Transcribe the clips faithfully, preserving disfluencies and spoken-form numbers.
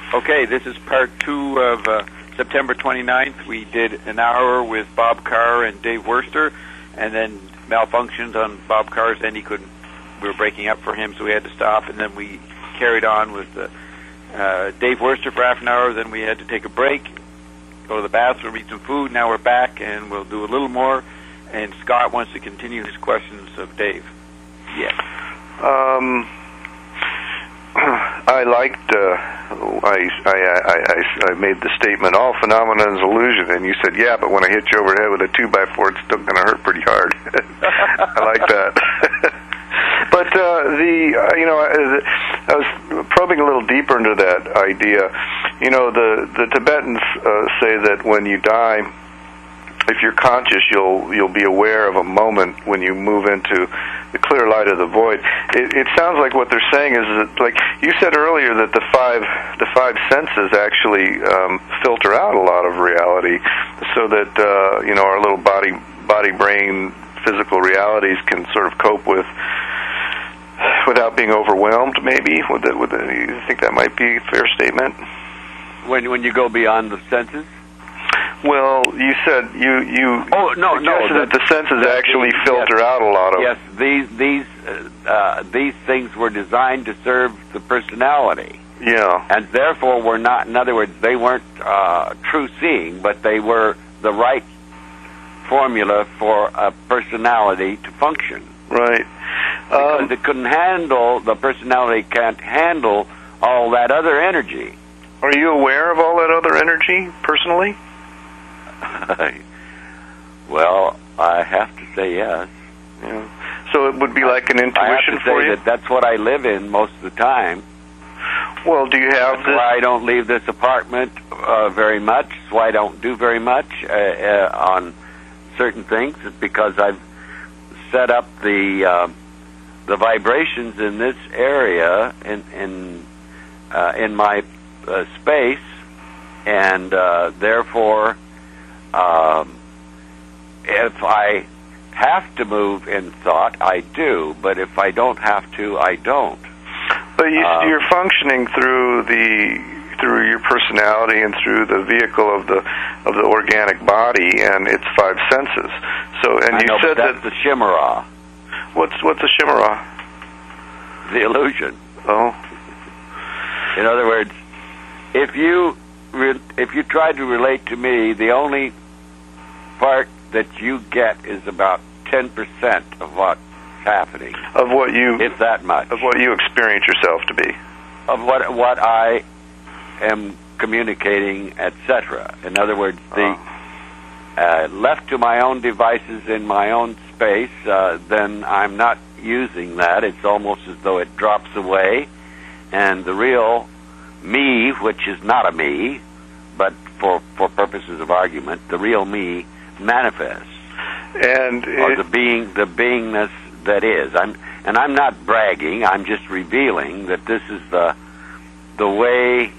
Okay, this is part two of uh, September twenty-ninth. We did an hour with Bob Carr and Dave Worster, and then malfunctions on Bob Carr's end. He couldn't, we were breaking up for him, so we had to stop, and then we carried on with uh, uh, Dave Worster for half an hour. Then we had to take a break, go to the bathroom, eat some food. Now we're back, and we'll do a little more, and Scott wants to continue his questions of Dave. Yes. Um... I liked, uh, I, I, I, I, I made the statement, all phenomena is illusion, and you said, yeah, but when I hit you over the head with a two by four, it's still going to hurt pretty hard. I like that. But, uh, the, uh, you know, I, I was probing a little deeper into that idea. You know, the, the Tibetans uh, say that when you die, if you're conscious, you'll you'll be aware of a moment when you move into the clear light of the void. It, it sounds like what they're saying is that, like you said earlier, that the five the five senses actually um, filter out a lot of reality, so that uh, you know our little body body brain physical realities can sort of cope with without being overwhelmed. Maybe would that would that, you think that might be a fair statement? When when you go beyond the senses. Well, you said you you oh no no that the senses actually filter yes, out a lot of yes these these uh, uh, these things were designed to serve the personality, yeah, and therefore were not, in other words, they weren't uh, true seeing, but they were the right formula for a personality to function, right, because um, it couldn't handle, the personality can't handle all that other energy. Are you aware of all that other energy personally? Well, I have to say yes. Yeah. So it would be like an intuition I have to for say you? that that's what I live in most of the time. Well, do you have That's this? why I don't leave this apartment uh, very much. That's why I don't do very much uh, uh, on certain things. It's because I've set up the uh, the vibrations in this area in in uh, in my uh, space, and uh, therefore. Um, if I have to move in thought, I do, but if I don't have to, I don't. But you, um, you're functioning through the through your personality and through the vehicle of the of the organic body and its five senses. So, and I you know, said but that's that the Shimara. What's what's a Shimara? The illusion. Oh. In other words, if you re- if you try to relate to me, the only part that you get is about ten percent of what's happening. Of what you... If that much. Of what you experience yourself to be. Of what what I am communicating, et cetera. In other words, the oh. uh, left to my own devices in my own space, uh, then I'm not using that. It's almost as though it drops away, and the real me, which is not a me, but for, for purposes of argument, the real me manifests, and or it, the being, the beingness that is. I'm, and I'm not bragging. I'm just revealing that this is the the way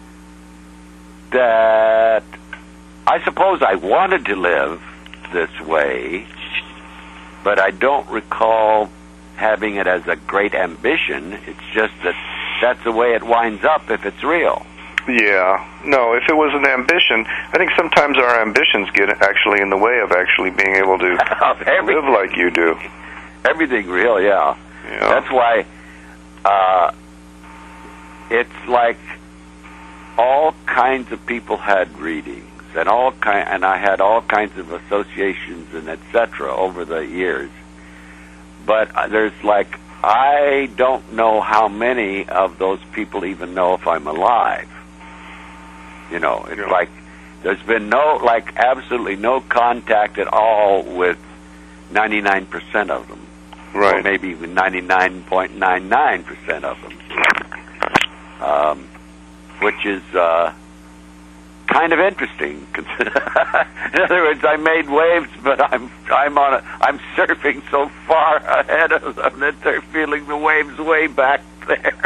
that I suppose I wanted to live this way, but I don't recall having it as a great ambition. It's just that that's the way it winds up if it's real. Yeah. No, if it was an ambition, I think sometimes our ambitions get actually in the way of actually being able to Every, live like you do. Everything real, yeah. yeah. That's why uh, it's like all kinds of people had readings, and all kind, and I had all kinds of associations and et cetera over the years. But uh, there's like, I don't know how many of those people even know if I'm alive. You know, it's yeah. like there's been no, like absolutely no contact at all with ninety-nine percent of them. Right. Or maybe even ninety-nine point nine nine percent of them. Um, which is uh, kind of interesting. In other words, I made waves, but I'm I'm on a, I'm surfing so far ahead of them that they're feeling the waves way back there.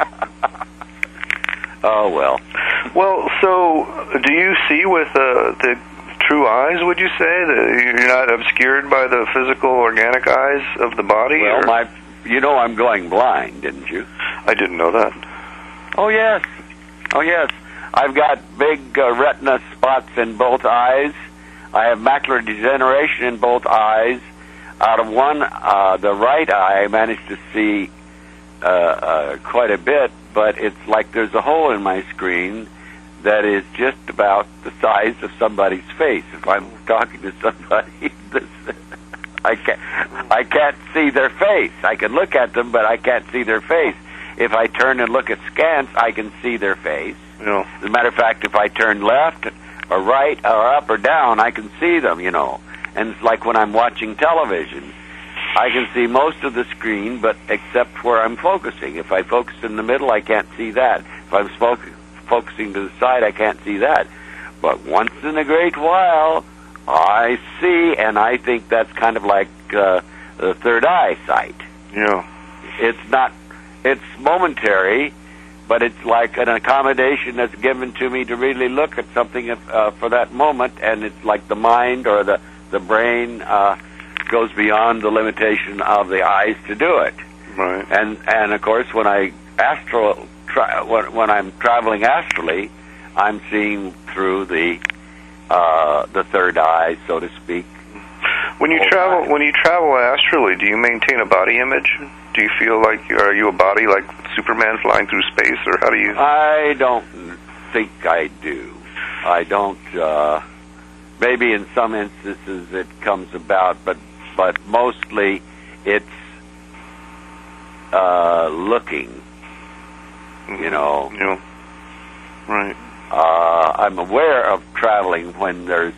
Oh well. Well, so do you see with uh, the true eyes? Would you say that you're not obscured by the physical, organic eyes of the body? Well, or? my, you know, I'm going blind, didn't you? I didn't know that. Oh yes. Oh, yes. I've got big uh, retina spots in both eyes. I have macular degeneration in both eyes. Out of one, uh, the right eye, I managed to see uh, uh, quite a bit, but it's like there's a hole in my screen that is just about the size of somebody's face. If I'm talking to somebody, this, I can't, I can't see their face. I can look at them, but I can't see their face. If I turn and look askance, I can see their face. Yeah. As a matter of fact, if I turn left or right or up or down, I can see them, you know. And it's like when I'm watching television. I can see most of the screen, but except where I'm focusing. If I focus in the middle, I can't see that. If I'm fo- focusing to the side, I can't see that. But once in a great while, I see, and I think that's kind of like uh, the third eye sight. Yeah. It's not, it's momentary, but it's like an accommodation that's given to me to really look at something uh, for that moment, and it's like the mind or the, the brain uh, goes beyond the limitation of the eyes to do it. Right. And and of course, when I astral tra- when, when I'm traveling astrally, I'm seeing through the uh, the third eye, so to speak. When you travel, time. when you travel astrally, do you maintain a body image? Do you feel like are you a body like Superman flying through space, or how do you? I don't think I do. I don't. Uh, maybe in some instances it comes about, but but mostly it's uh, looking. Mm-hmm. You know. Yeah. Right. Uh, I'm aware of traveling when there's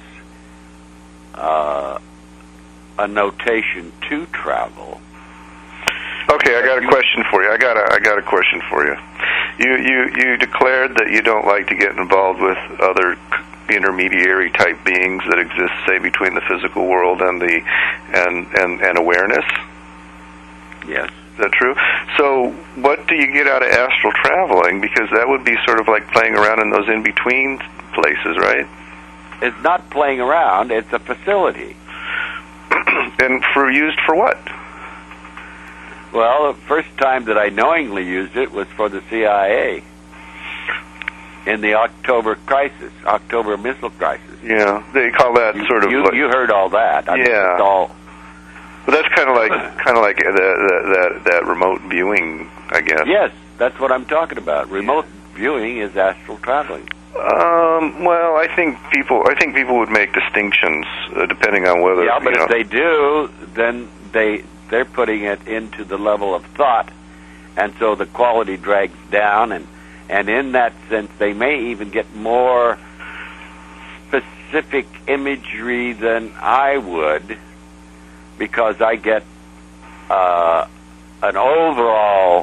uh, a notation to travel. Okay, I got a question for you. I got a I got a question for you. You you you declared that you don't like to get involved with other intermediary type beings that exist, say, between the physical world and the and and, and awareness. Yes. Is that true? So, what do you get out of astral traveling? Because that would be sort of like playing around in those in between places, right? It's not playing around. It's a facility. And for used for what? Well, the first time that I knowingly used it was for the C I A in the October crisis, October missile crisis. Yeah, they call that you, sort of. You, like, you heard all that. I yeah. mean, it's all. But that's kind of like kind of like that, that that that remote viewing, I guess. Yes, that's what I'm talking about. Remote yeah. viewing is astral traveling. Um, well, I think people I think people would make distinctions uh, depending on whether. Yeah, but you if know, they do, then they. They're putting it into the level of thought, and so the quality drags down, and, and in that sense, they may even get more specific imagery than I would, because I get uh, an overall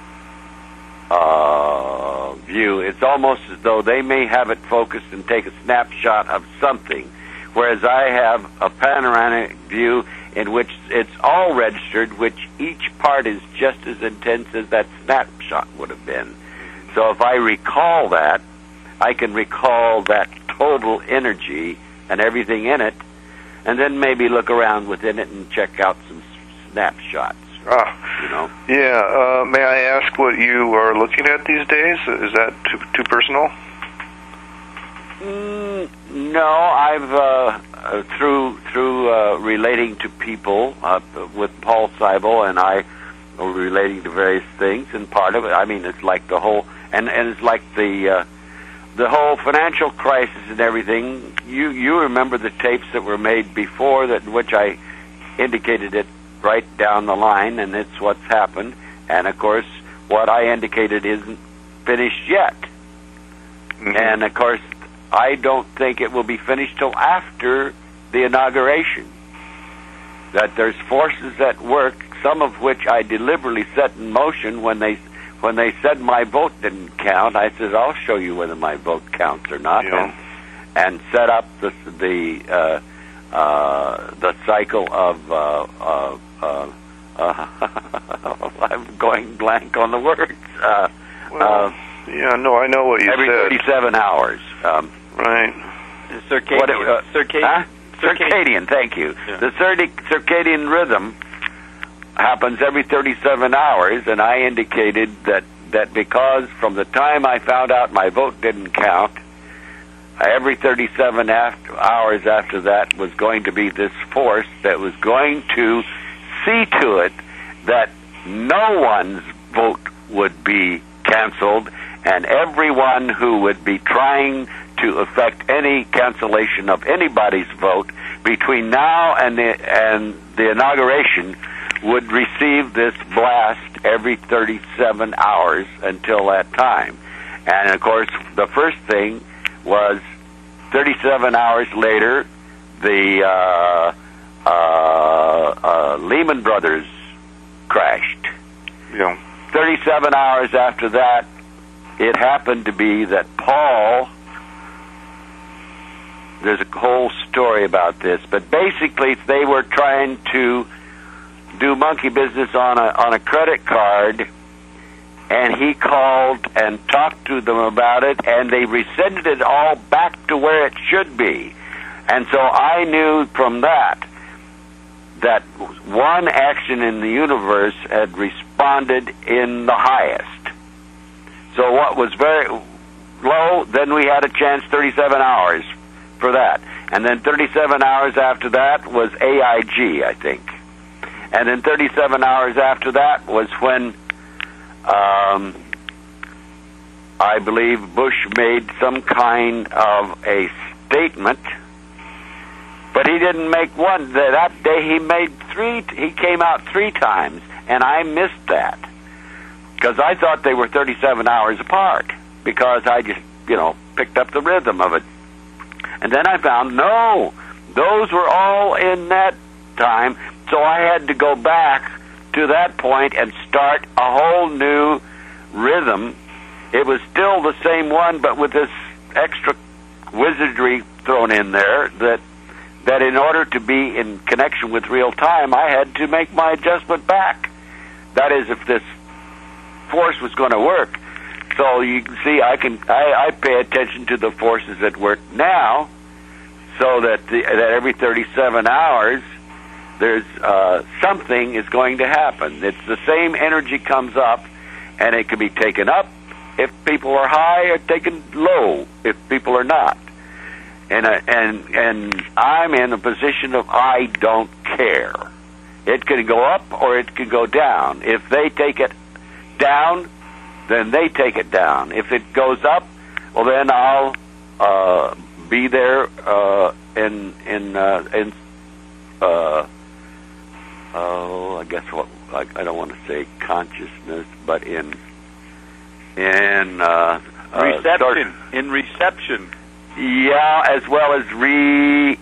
uh, view. It's almost as though they may have it focused and take a snapshot of something, whereas I have a panoramic view in which it's all registered, which each part is just as intense as that snapshot would have been. So if I recall that, I can recall that total energy and everything in it, and then maybe look around within it and check out some snapshots. Ah, you know? Yeah. Uh, may I ask what you are looking at these days? Is that too, too personal? Mm, no, I've uh, uh, through through uh, relating to people uh, with Paul Seibel and I, are relating to various things, and part of it, I mean, it's like the whole, and, and it's like the uh, the whole financial crisis and everything. You you remember the tapes that were made before that, in which I indicated it right down the line, and it's what's happened. And of course, what I indicated isn't finished yet. Mm-hmm. And of course, I don't think it will be finished till after the inauguration. That there's forces at work, some of which I deliberately set in motion when they when they said my vote didn't count. I said, I'll show you whether my vote counts or not, yeah. and, and set up the the uh, uh, the cycle of. Uh, uh, uh, uh, I'm going blank on the words. Uh, well, uh, yeah, no, I know what you every said. Every thirty-seven hours. Um, Right. Circadian. What it, uh, circadian. Huh? Circadian, thank you. Yeah. The circadian, circadian rhythm happens every thirty-seven hours, and I indicated that that because from the time I found out my vote didn't count, every thirty-seven after, hours after that was going to be this force that was going to see to it that no one's vote would be canceled, and everyone who would be trying to effect any cancellation of anybody's vote between now and the, and the inauguration would receive this blast every thirty-seven hours until that time. And, of course, the first thing was thirty-seven hours later, the uh, uh, uh, Lehman Brothers crashed. Yeah. thirty-seven hours after that, it happened to be that Paul, there's a whole story about this, but basically they were trying to do monkey business on a on a credit card, and he called and talked to them about it, and they rescinded it all back to where it should be. And so I knew from that that one action in the universe had responded in the highest. So what was very low, then we had a chance thirty-seven hours for that. And then thirty-seven hours after that was A I G, I think. And then thirty-seven hours after that was when um, I believe Bush made some kind of a statement, but he didn't make one. That day he made three, he came out three times, and I missed that because I thought they were thirty-seven hours apart because I just, you know, picked up the rhythm of it. And then I found, no, those were all in that time, so I had to go back to that point and start a whole new rhythm. It was still the same one, but with this extra wizardry thrown in there that that in order to be in connection with real time, I had to make my adjustment back. That is, if this force was going to work. So you can see, I can I, I pay attention to the forces at work now, so that the, that every thirty-seven hours, there's uh, something is going to happen. It's the same energy comes up, and it can be taken up if people are high, or taken low if people are not. And uh, and and I'm in a position of I don't care. It can go up or it can go down. If they take it down, then they take it down. If it goes up, well, then I'll uh, be there uh, in in uh, in. Uh, oh, I guess what I, I don't want to say consciousness, but in in uh, reception. Uh, start, in reception. Yeah, as well as re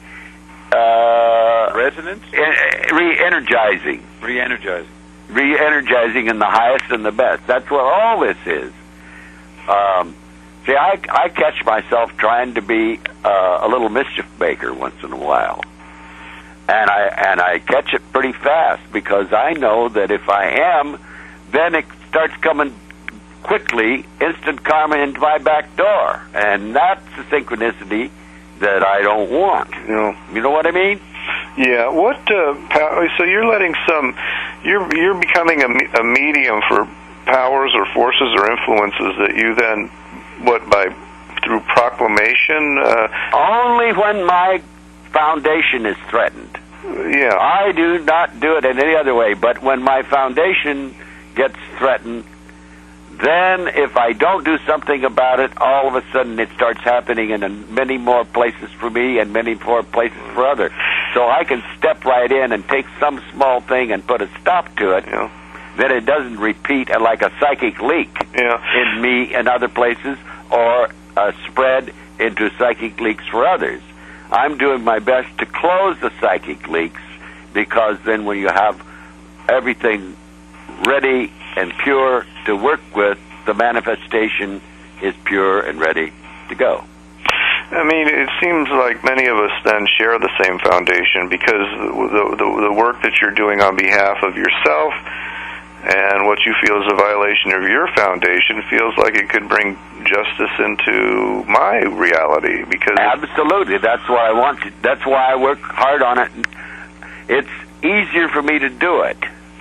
uh, resonance, re-energizing, re-energizing, re-energizing in the highest and the best. That's what all this is. Um, see, I I catch myself trying to be uh, a little mischief maker once in a while. And I and I catch it pretty fast because I know that if I am, then it starts coming quickly, instant karma into my back door, and that's the synchronicity that I don't want. Yeah. You know what I mean? Yeah. What? Uh, pow- so you're letting some, you're you're becoming a, a medium for powers or forces or influences that you then, what, by through proclamation? Uh, Only when my foundation is threatened. Yeah. I do not do it in any other way, but when my foundation gets threatened, then if I don't do something about it, all of a sudden it starts happening in many more places for me and many more places for others. So I can step right in and take some small thing and put a stop to it. Yeah. Then it doesn't repeat like a psychic leak yeah. in me and other places, or uh, spread into psychic leaks for others. I'm doing my best to close the psychic leaks, because then when you have everything ready and pure to work with, the manifestation is pure and ready to go. I mean, it seems like many of us then share the same foundation, because the, the, the work that you're doing on behalf of yourself and what you feel is a violation of your foundation feels like it could bring justice into my reality. Because absolutely, that's why I want to. That's why I work hard on it. It's easier for me to do it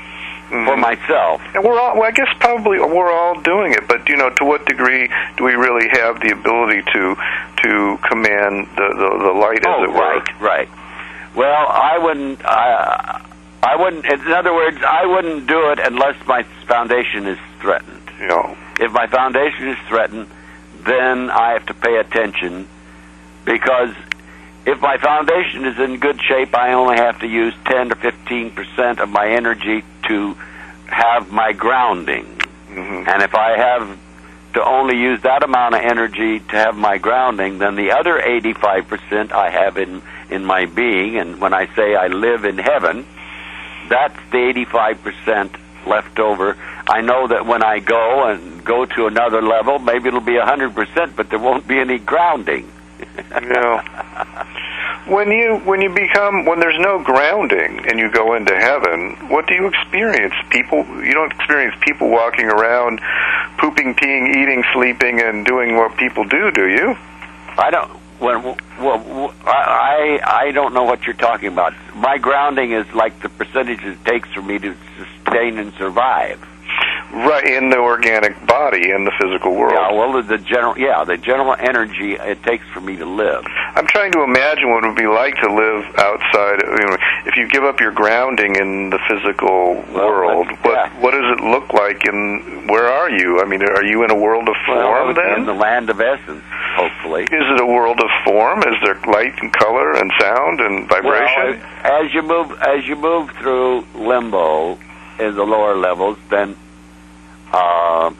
Mm-hmm. For myself. And we're all, well, I guess probably we're all doing it, but, you know, to what degree do we really have the ability to to command the, the, the light, as oh, it were? right, right. Well, I wouldn't, uh, I wouldn't, in other words, I wouldn't do it unless my foundation is threatened. You know. If my foundation is threatened, then I have to pay attention, because if my foundation is in good shape, I only have to use ten to fifteen percent of my energy to have my grounding. Mm-hmm. And if I have to only use that amount of energy to have my grounding, then the other eighty-five percent I have in, in my being, and when I say I live in heaven, that's the eighty-five percent left over. I know that when I go and go to another level, maybe it'll be one hundred percent, but there won't be any grounding. Yeah. When you when you become when there's no grounding and you go into heaven, what do you experience? People you don't experience people walking around, pooping, peeing, eating, sleeping, and doing what people do, do you? I don't. Well, well, I I don't know what you're talking about. My grounding is like the percentage it takes for me to sustain and survive. Right, in the organic body, in the physical world. Yeah, well, the general, yeah, the general energy it takes for me to live. I'm trying to imagine what it would be like to live outside. You know, if you give up your grounding in the physical well, world, what yeah. what does it look like? And where are you? I mean, are you in a world of form well, then? In the land of essence, hopefully. Is it a world of form? Is there light and color and sound and vibration? Well, as you move, as you move through limbo in the lower levels, then. Uh,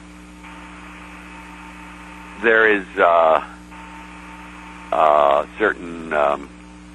there is uh, uh, certain um,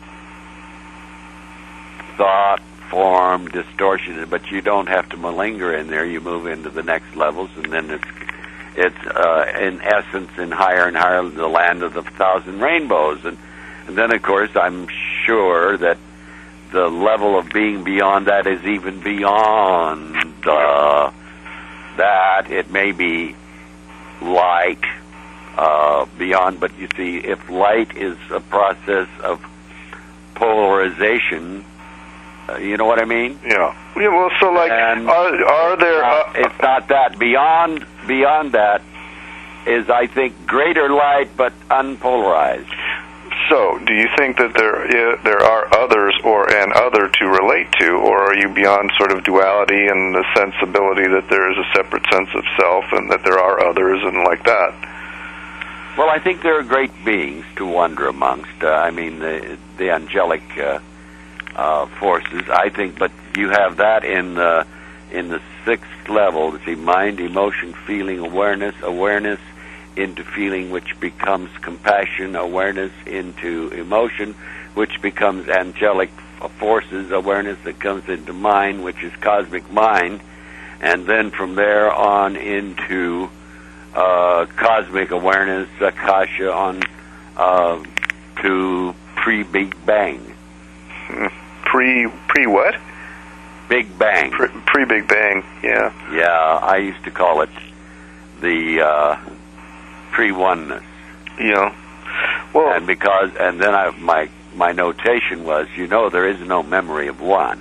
thought, form, distortion, but you don't have to malinger in there. You move into the next levels, and then it's it's uh, in essence in higher and higher the land of the thousand rainbows, and and then of course I'm sure that the level of being beyond that is even beyond. Uh, that it may be light uh, beyond, but you see, if light is a process of polarization, uh, you know what I mean? Yeah. Yeah. Well, so like, and are, are there? Uh, it's not that. Beyond beyond that is, I think, greater light, but unpolarized. So, do you think that there is, there are others or an other to relate to, or are you beyond sort of duality and the sensibility that there is a separate sense of self and that there are others and like that? Well, I think there are great beings to wonder amongst. Uh, I mean, the, the angelic uh, uh, forces, I think, but you have that in the, in the sixth level, see, mind, emotion, feeling, awareness, awareness, into feeling, which becomes compassion, awareness into emotion, which becomes angelic forces, awareness that comes into mind, which is cosmic mind, and then from there on into uh, cosmic awareness, akasha, on uh, to pre-Big Bang. Pre, pre what? Big Bang. Pre, pre-Big Bang, yeah. Yeah, I used to call it the... Uh, pre-oneness. Yeah. Well, and because, and then I, my my notation was, you know, there is no memory of one.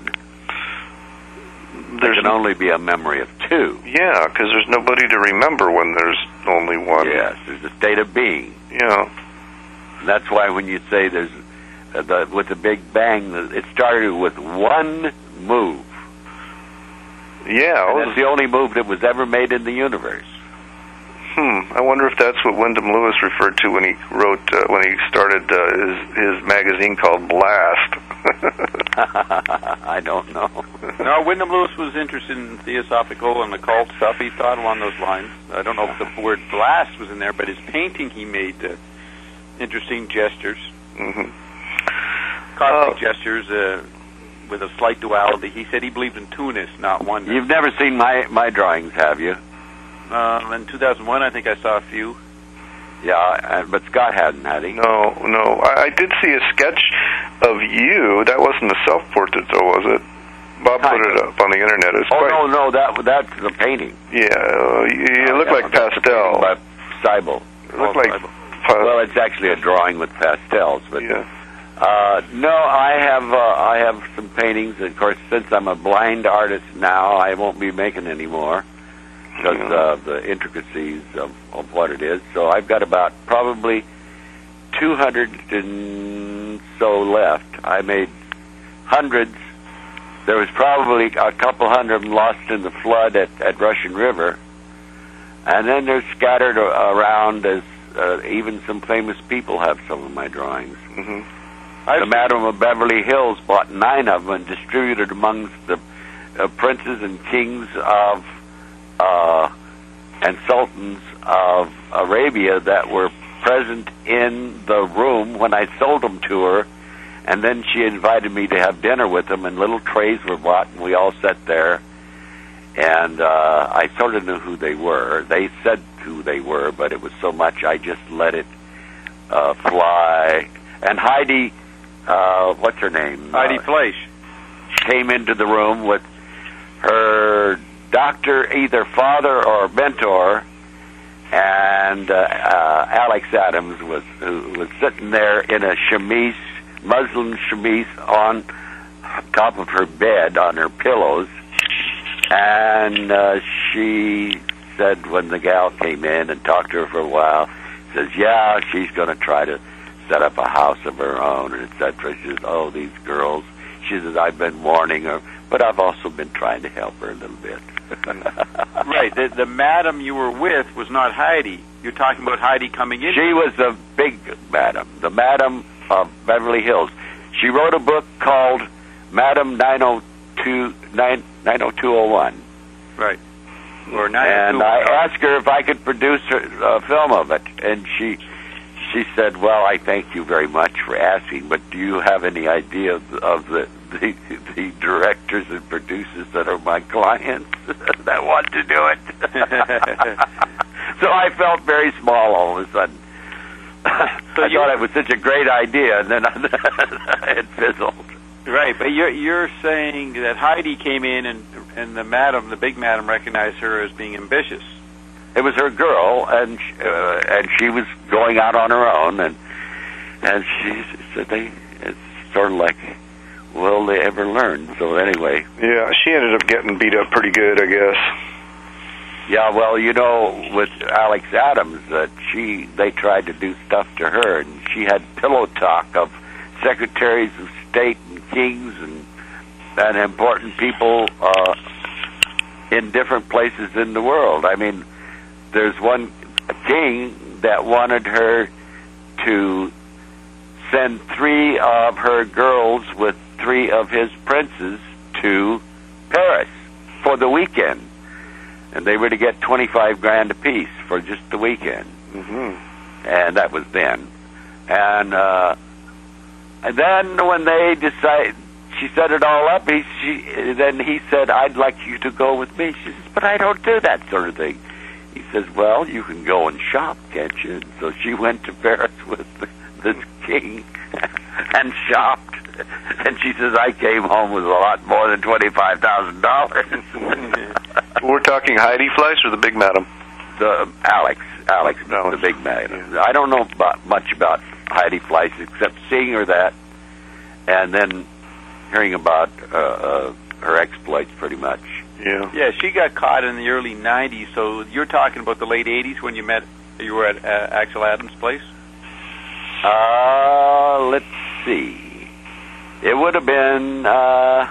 There can only be a memory of two. Yeah, because there's nobody to remember when there's only one. Yes, there's a state of being. Yeah. And that's why when you say there's uh, the, with the Big Bang, it started with one move. Yeah. And it's the only move that was ever made in the universe. Hmm. I wonder if that's what Wyndham Lewis referred to when he wrote, uh, when he started uh, his, his magazine called Blast. I don't know. No, Wyndham Lewis was interested in theosophical and occult stuff. He thought along those lines. I don't know if the word blast was in there, but his painting, he made uh, interesting gestures. Mm-hmm. Cosmic uh, gestures uh, with a slight duality. He said he believed in two-ness, not oneness. You've never seen my, my drawings, have you? Uh, in two thousand one, I think I saw a few. Yeah, uh, but Scott hadn't, had he? No, no. I, I did see a sketch of you. That wasn't a self-portrait, though, was it? Bob kind put it of. up on the internet. It's oh, quite, no, no, that that's the painting. Yeah, uh, you, you oh, look yeah, like pastel. By Seibel. It looked like... Pa- well, it's actually a drawing with pastels, but... Yeah. Uh, no, I have uh, I have some paintings. Of course, since I'm a blind artist now, I won't be making any more because Yeah. of the intricacies of, of what it is. So I've got about probably two hundred and so left. I made hundreds. There was probably a couple hundred of them lost in the flood at, at Russian River. And then they're scattered around as uh, even some famous people have some of my drawings. Mm-hmm. The Madam of Beverly Hills bought nine of them and distributed amongst the uh, princes and kings of uh, and sultans of Arabia that were present in the room when I sold them to her. And then she invited me to have dinner with them, and little trays were bought, and we all sat there. And uh, I sort of knew who they were. They said who they were, but it was so much I just let it uh, fly. And Heidi... Uh, what's her name? Heidi uh, Fleisch came into the room with her doctor, either father or mentor, and uh, uh, Alex Adams was who was sitting there in a chemise, muslin chemise, on top of her bed on her pillows, and uh, she said when the gal came in and talked to her for a while, says, "Yeah, she's going to try to set up a house of her own," and et cetera. She says, "Oh, these girls." She says, "I've been warning her, but I've also been trying to help her a little bit." Right. The, the madam you were with was not Heidi. You're talking about Heidi coming in. She was the big madam, the Madam of Beverly Hills. She wrote a book called Madam nine oh two oh one. Right. Or And I asked her if I could produce her, a film of it, and she... She said, "Well, I thank you very much for asking, but do you have any idea of, of the, the the directors and producers that are my clients that want to do it?" So I felt very small all of a sudden. So I thought it was such a great idea, and then it fizzled. Right, but you're you're saying that Heidi came in and and the madam, the big madam, recognized her as being ambitious. It was her girl, and uh, and she was going out on her own, and and she said, "They it's sort of like, will they ever learn?" So anyway, Yeah, she ended up getting beat up pretty good, I guess. yeah. Well, you know, with Alex Adams, that she they tried to do stuff to her, and she had pillow talk of secretaries of state and kings and and important people uh, in different places in the world. I mean. There's one king that wanted her to send three of her girls with three of his princes to Paris for the weekend. And they were to get twenty-five grand apiece for just the weekend. Mm-hmm. And that was then. And, uh, and then when they decided, she set it all up, he, she, then he said, "I'd like you to go with me." She says, "But I don't do that sort of thing." He says, "Well, you can go and shop, can't you?" And so she went to Paris with the, this king and shopped. And she says, "I came home with a lot more than twenty-five thousand dollars. We're talking Heidi Fleisch or the big madam? The Alex, Alex, Alex. the big man. I don't know about, much about Heidi Fleisch except seeing her that, and then hearing about uh, uh, her exploits, pretty much. Yeah. Yeah, she got caught in the early nineties, so you're talking about the late eighties when you met, you were at uh, Axel Adams' place? Uh, let's see. It would have been, uh,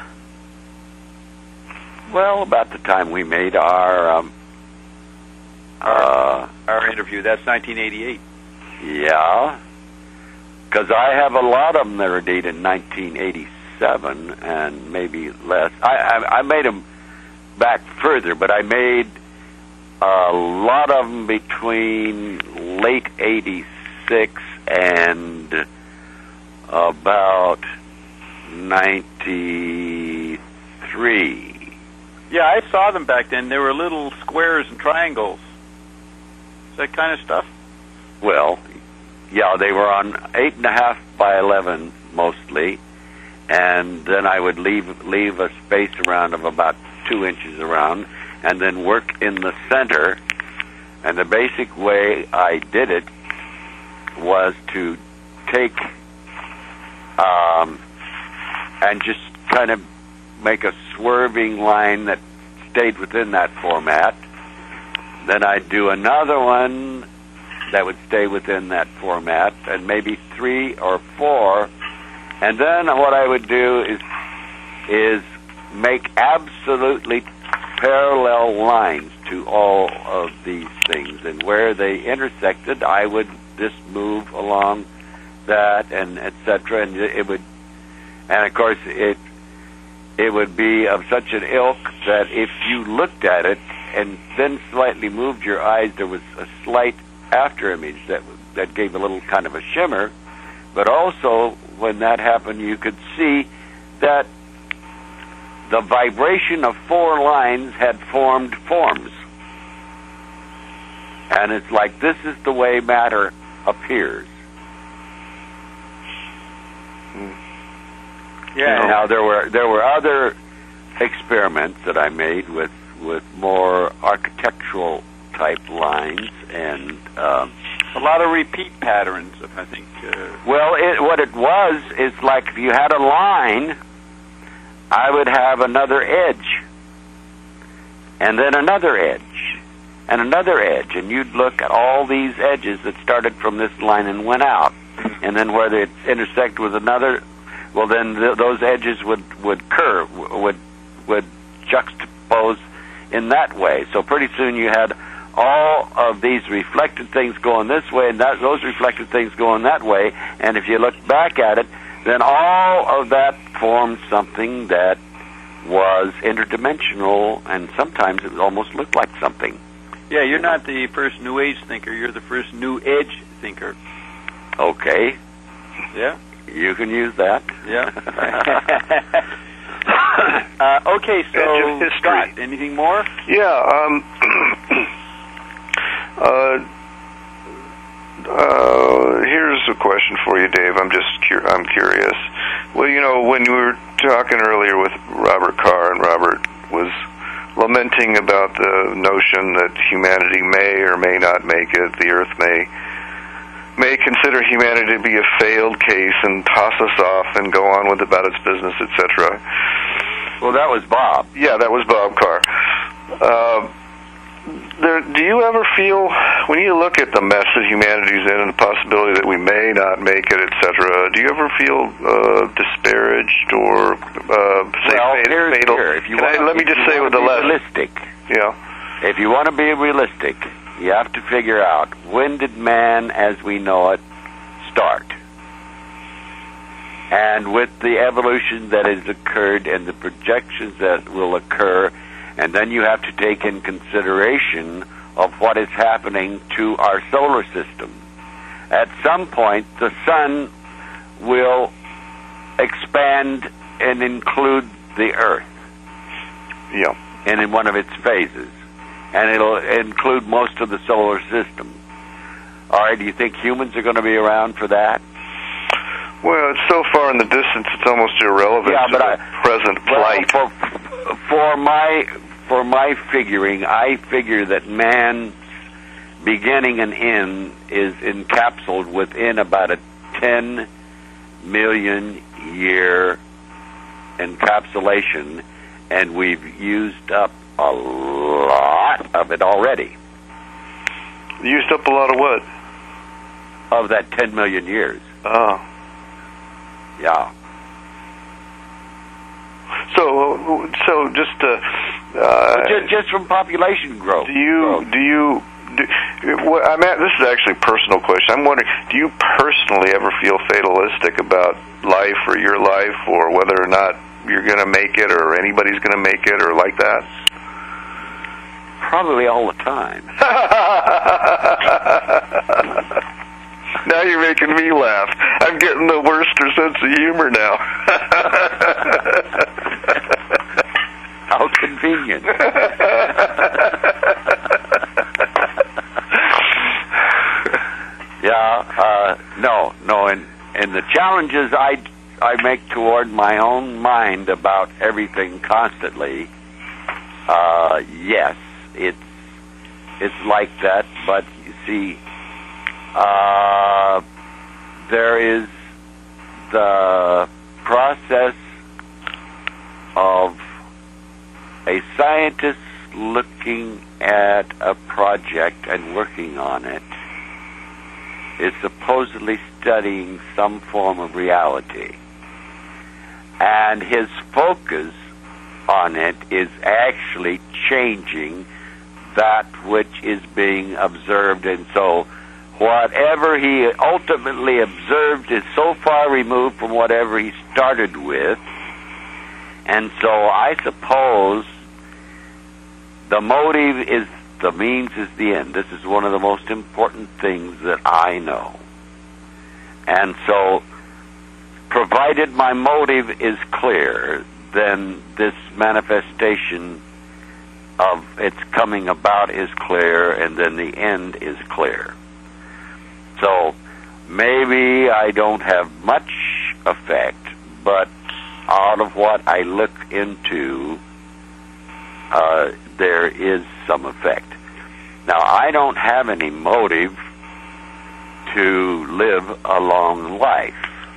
well, about the time we made our, um, uh, Our interview, that's nineteen eighty-eight. yeah, because I have a lot of them that are dated nineteen eighty-seven and maybe less. I, I, I made them back further, but I made a lot of them between late eighty-six and about ninety-three. Yeah, I saw them back then. They were little squares and triangles. That kind of stuff? Well, yeah, they were on eight and a half by eleven mostly, and then I would leave leave a space around of about two inches around, and then work in the center. And the basic way I did it was to take um, and just kind of make a swerving line that stayed within that format. Then I'd do another one that would stay within that format, and maybe three or four. And then what I would do is is make absolutely parallel lines to all of these things, and where they intersected, I would just move along that, and et cetera. And it would, and of course, it it would be of such an ilk that if you looked at it and then slightly moved your eyes, there was a slight after image that that gave a little kind of a shimmer. But also, when that happened, you could see that the vibration of four lines had formed forms. And it's like, this is the way matter appears. Yeah. Now there were there were other experiments that I made with with more architectural type lines, and um, a lot of repeat patterns. I think. Uh, well, it, what it was is like if you had a line, I would have another edge, and then another edge, and another edge, and you'd look at all these edges that started from this line and went out, and then where they intersect with another. Well, then th- those edges would, would curve, would would juxtapose in that way. So pretty soon you had all of these reflected things going this way, and that, those reflected things going that way. And if you look back at it, then all of that formed something that was interdimensional, and sometimes it almost looked like something. Yeah, you're not the first New Age thinker. You're the first New Edge thinker. Okay. Yeah. You can use that. Yeah. uh, okay, so Scott, anything more? Yeah. Um, uh, uh, here's a question for you, Dave. I'm just cur- I'm curious. Well, you know, when you were talking earlier with Robert Carr, and Robert was lamenting about the notion that humanity may or may not make it, the Earth may. may consider humanity to be a failed case and toss us off and go on with about its business, et cetera. Well, that was Bob. Yeah, that was Bob Carr. Uh, there, do you ever feel, when you look at the mess that humanity's in and the possibility that we may not make it, et cetera, do you ever feel uh, disparaged or uh, say well, fatal? Here's, fatal? Here. If you Can wanna, I, let me just say with the last. Realistic. Yeah. If you want to be realistic, you have to figure out, when did man as we know it start? And with the evolution that has occurred and the projections that will occur, and then you have to take in consideration of what is happening to our solar system. At some point, the sun will expand and include the Earth. Yeah. And in one of its phases. And it'll include most of the solar system. All right, do you think humans are going to be around for that? Well, it's so far in the distance, it's almost irrelevant yeah, to but the I, present well, plight. For, for my for my figuring, I figure that man's beginning and end is encapsulated within about a ten million year encapsulation, and we've used up a lot of it already. Used up a lot of what? Of that ten million years. Oh. Yeah. So, so just to, uh, just, just from population growth. Do you, growth. do you, do, what, I'm at, this is actually a personal question. I'm wondering, do you personally ever feel fatalistic about life or your life, or whether or not you're going to make it, or anybody's going to make it, or like that? Probably all the time. Now you're making me laugh. I'm getting the worster sense of humor now. How convenient. yeah, uh, no, no, and, and the challenges I, I make toward my own mind about everything constantly, uh, yes, it's, it's like that, but you see, Uh, there is the process of a scientist looking at a project and working on it is supposedly studying some form of reality. And his focus on it is actually changing that which is being observed. And so whatever he ultimately observed is so far removed from whatever he started with. And so I suppose the motive is the means is the end. This is one of the most important things that I know. And so, provided my motive is clear, then this manifestation of its coming about is clear, and then the end is clear. So, maybe I don't have much effect, but out of what I look into, uh, there is some effect. Now, I don't have any motive to live a long life.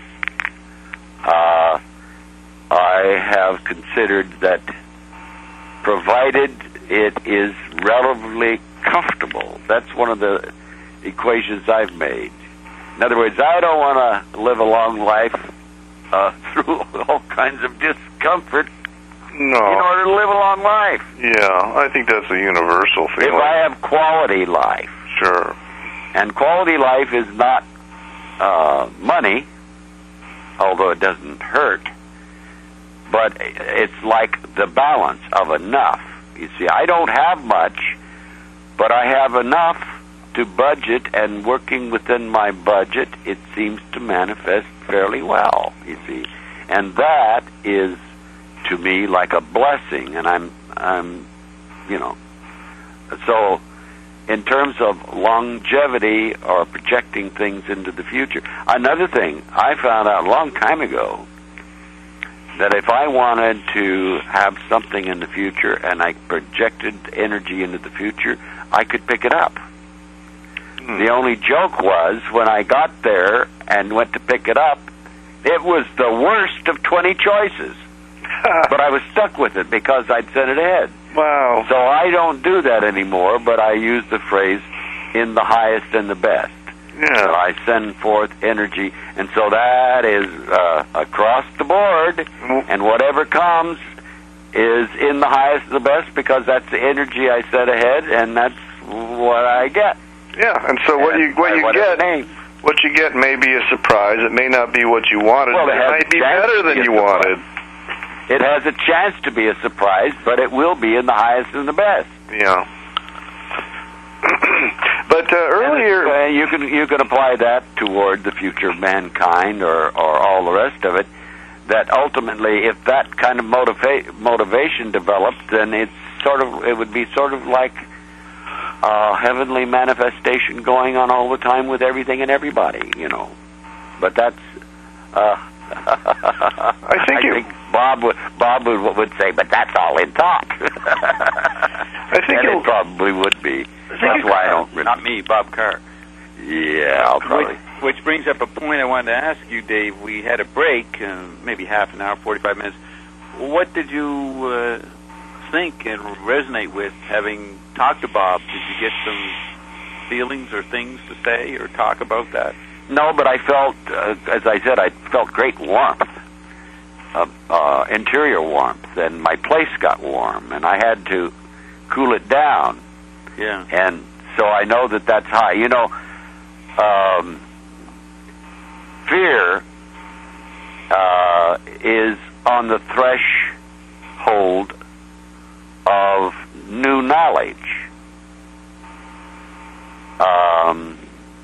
Uh, I have considered that provided it is relatively comfortable, that's one of the equations I've made. In other words, I don't want to live a long life uh, through all kinds of discomfort No. in order to live a long life. Yeah, I think that's a universal feeling. If I have quality life, Sure. and quality life is not uh, money, although it doesn't hurt, but it's like the balance of enough. You see, I don't have much, but I have enough to budget, and working within my budget, it seems to manifest fairly well, you see. And that is, to me, like a blessing, and I'm, I'm, you know, so in terms of longevity or projecting things into the future. Another thing, I found out a long time ago that if I wanted to have something in the future and I projected energy into the future, I could pick it up. Hmm. The only joke was when I got there and went to pick it up, it was the worst of twenty choices. But I was stuck with it because I'd sent it ahead. Wow. So I don't do that anymore, but I use the phrase, in the highest and the best. Yeah. So I send forth energy, and so that is uh, across the board, Mm-hmm. and whatever comes is in the highest and the best because that's the energy I set ahead, and that's what I get. Yeah, and so what you what you get, name. what you get may be a surprise. It may not be what you wanted. Well, it, it might be better than you wanted. It has a chance to be a surprise, but it will be in the highest and the best. Yeah. But uh, earlier, uh, you can you can apply that toward the future of mankind, or or all the rest of it. That ultimately, if that kind of motiva- motivation developed, then it's sort of it would be sort of like a heavenly manifestation going on all the time with everything and everybody, you know. But that's. Uh, I think, I it, think Bob would Bob would, would say, but that's all in talk. I think and it, it probably would be. That's why I don't. Really, Not me, Bob Carr. Yeah, I'll probably. Which, which brings up a point I wanted to ask you, Dave. We had a break, uh, maybe half an hour, forty-five minutes. What did you uh, think and resonate with having talked to Bob? Did you get some feelings or things to say or talk about that? No, but I felt, uh, as I said, I felt great warmth, uh, uh, interior warmth, and my place got warm, and I had to cool it down. Yeah. And so I know that that's high. You know, um, fear uh, is on the threshold of new knowledge. Um...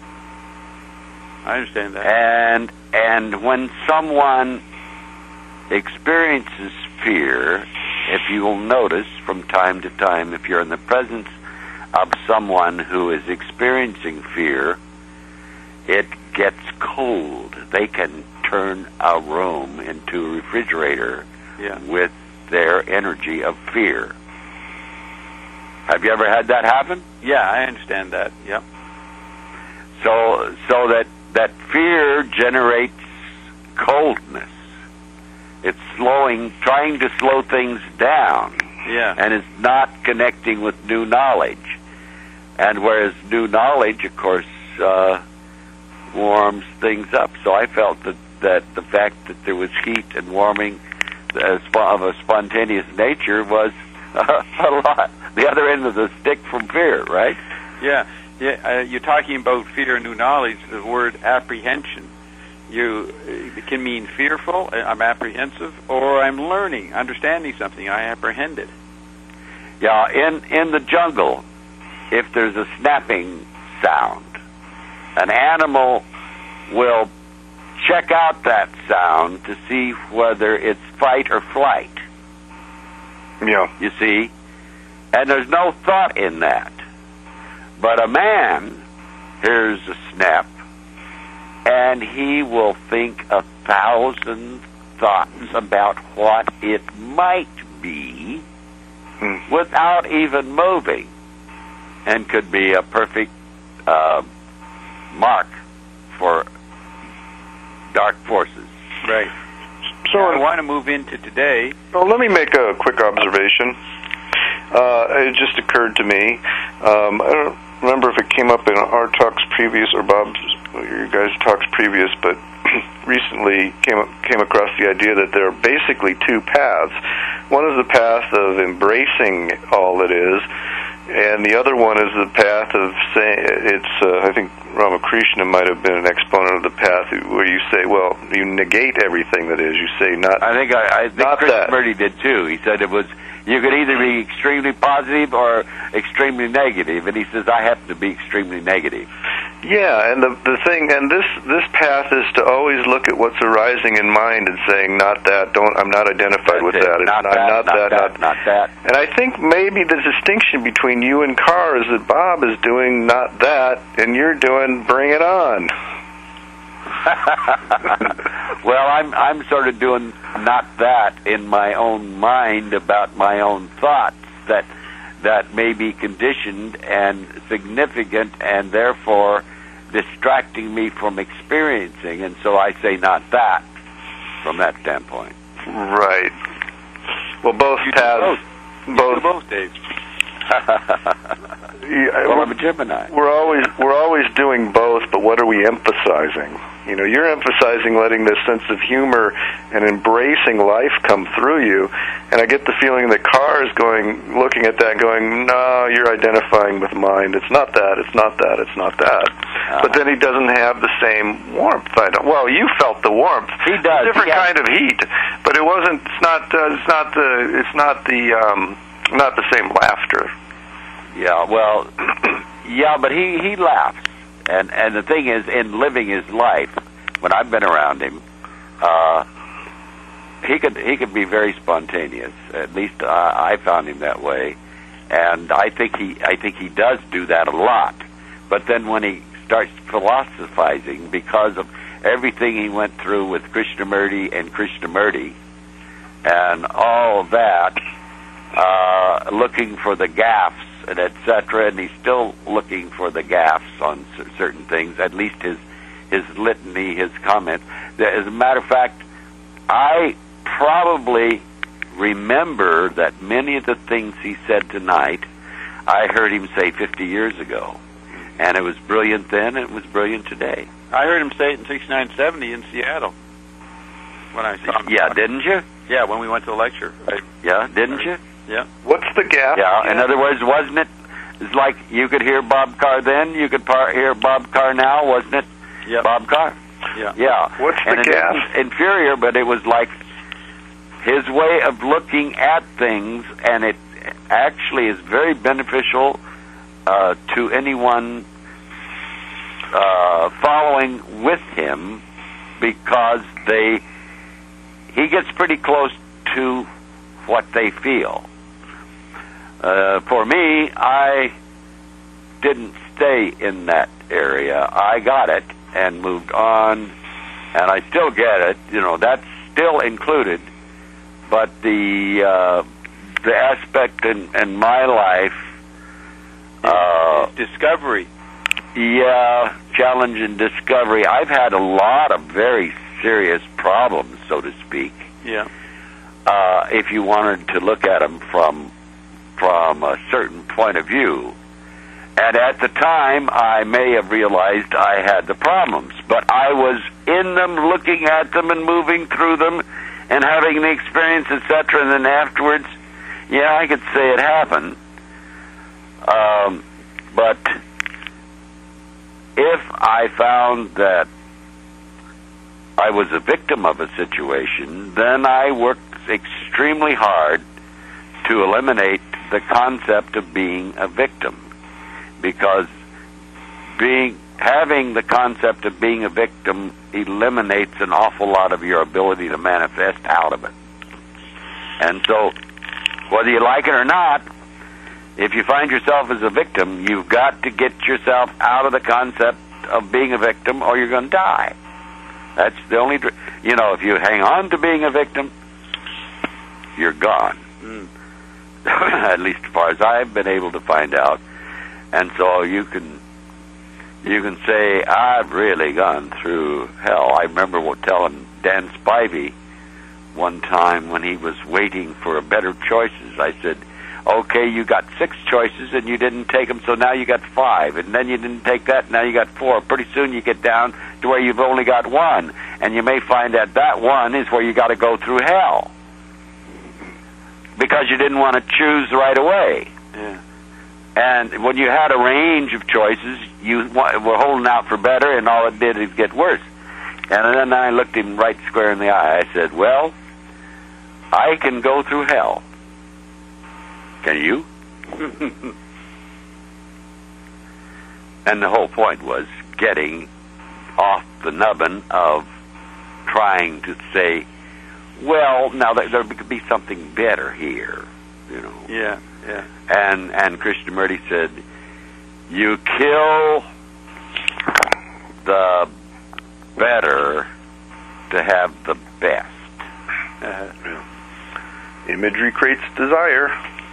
I understand that. And and when someone experiences fear, if you will notice from time to time, if you're in the presence of someone who is experiencing fear, it gets cold. They can turn a room into a refrigerator yeah. with their energy of fear. Have you ever had that happen? Yeah, I understand that. Yeah. So so that that fear generates coldness. It's slowing, trying to slow things down. Yeah. And it's not connecting with new knowledge. And whereas new knowledge, of course, uh, warms things up. So I felt that, that the fact that there was heat and warming uh, of a spontaneous nature was uh, a lot the other end of the stick from fear, right? Yeah. Yeah. Uh, you're talking about fear and new knowledge. The word apprehension. You it can mean fearful, I'm apprehensive, or I'm learning, understanding something, I apprehend it. Yeah, in, in the jungle, if there's a snapping sound, an animal will check out that sound to see whether it's fight or flight. Yeah. You see? And there's no thought in that. But a man hears a snap, and he will think a thousand thoughts about what it might be hmm. without even moving, and could be a perfect uh, mark for dark forces. Right. So I want to move into today. Well, let me make a quick observation. Uh, it just occurred to me. Um, I don't remember if it came up in our talks previous or Bob's, your guys' talks previous, but recently came came across the idea that there are basically two paths. One is the path of embracing all that is, and the other one is the path of saying it's. Uh, I think Ramakrishna might have been an exponent of the path where you say, well, you negate everything that is. You say not. I think I, I think Krishnamurti did too. He said it was. You could either be extremely positive or extremely negative, and he says, I happen to be extremely negative. Yeah, and the the thing, and this this path is to always look at what's arising in mind and saying, not that, don't, I'm not identified That's with it. that. It's Not, not, that, not, not that, that, not, not that. And I think maybe the distinction between you and Carr is that Bob is doing not that, and you're doing bring it on. Well, I'm I'm sort of doing not that in my own mind about my own thoughts that that may be conditioned and significant and therefore distracting me from experiencing, and so I say not that from that standpoint. Right. Well, both You paths, do both. both. You do both, Dave. Yeah, Well, I'm a Gemini. We're always we're always doing both, but what are we emphasizing? You know, you're emphasizing letting this sense of humor and embracing life come through you, and I get the feeling that Carr is going, looking at that, going, "No, you're identifying with mind. It's not that. It's not that. It's not that." Uh-huh. But then he doesn't have the same warmth. I don't. Well, you felt the warmth. He does. A different He has- kind of heat, but it wasn't. It's not. Uh, it's not the. It's not the. Um, not the same laughter. Yeah, well, yeah, but he, he laughs. And and the thing is, in living his life, when I've been around him, uh, he could he could be very spontaneous. At least uh, I found him that way, and I think he I think he does do that a lot. But then when he starts philosophizing, because of everything he went through with Krishnamurti and Krishnamurti, and all of that, uh, looking for the gaffes and et cetera, and he's still looking for the gaffes on c- certain things, at least his his litany, his comments. As a matter of fact, I probably remember that many of the things he said tonight, I heard him say fifty years ago. And it was brilliant then, and it was brilliant today. I heard him say it in sixty-nine seventy in Seattle. When I saw him. Yeah, didn't you? Yeah, when we went to the lecture. I, Yeah, didn't you? yeah. What's the gap? Yeah, in other words, wasn't it? It's like you could hear Bob Carr then, you could par- hear Bob Carr now, wasn't it? Yeah. Bob Carr. Yeah. Yeah. What's the and it gap? isn't inferior, but it was like his way of looking at things, and it actually is very beneficial uh, to anyone uh, following with him, because they he gets pretty close to what they feel. Uh, for me, I didn't stay in that area. I got it and moved on, and I still get it. You know, that's still included. But the uh, the aspect in, in my life, uh, Discovery. yeah, challenge and discovery. I've had a lot of very serious problems, so to speak, Yeah. Uh, if you wanted to look at them from from a certain point of view. And at the time, I may have realized I had the problems, but I was in them, looking at them and moving through them and having the experience, et cetera. And then afterwards, yeah, I could say it happened. Um, but if I found that I was a victim of a situation, then I worked extremely hard to eliminate the concept of being a victim, because being having the concept of being a victim eliminates an awful lot of your ability to manifest out of it. And so, whether you like it or not, if you find yourself as a victim, you've got to get yourself out of the concept of being a victim, or you're going to die. That's the only, you know, if you hang on to being a victim, you're gone. Mm. At least as far as I've been able to find out. And so you can you can say, I've really gone through hell. I remember telling Dan Spivey one time when he was waiting for a better choices, I said, okay, you got six choices and you didn't take them, so now you got five. And then you didn't take that, now you got four. Pretty soon you get down to where you've only got one. And you may find that that one is where you got to go through hell, because you didn't want to choose right away. Yeah. And when you had a range of choices, you were holding out for better, and all it did is get worse. And then I looked him right square in the eye. I said, well, I can go through hell. Can you? And the whole point was getting off the nubbin of trying to say, well, now there could be something better here, you know. Yeah, yeah. And and Krishnamurti said, you kill the better to have the best. Uh, yeah. Imagery creates desire.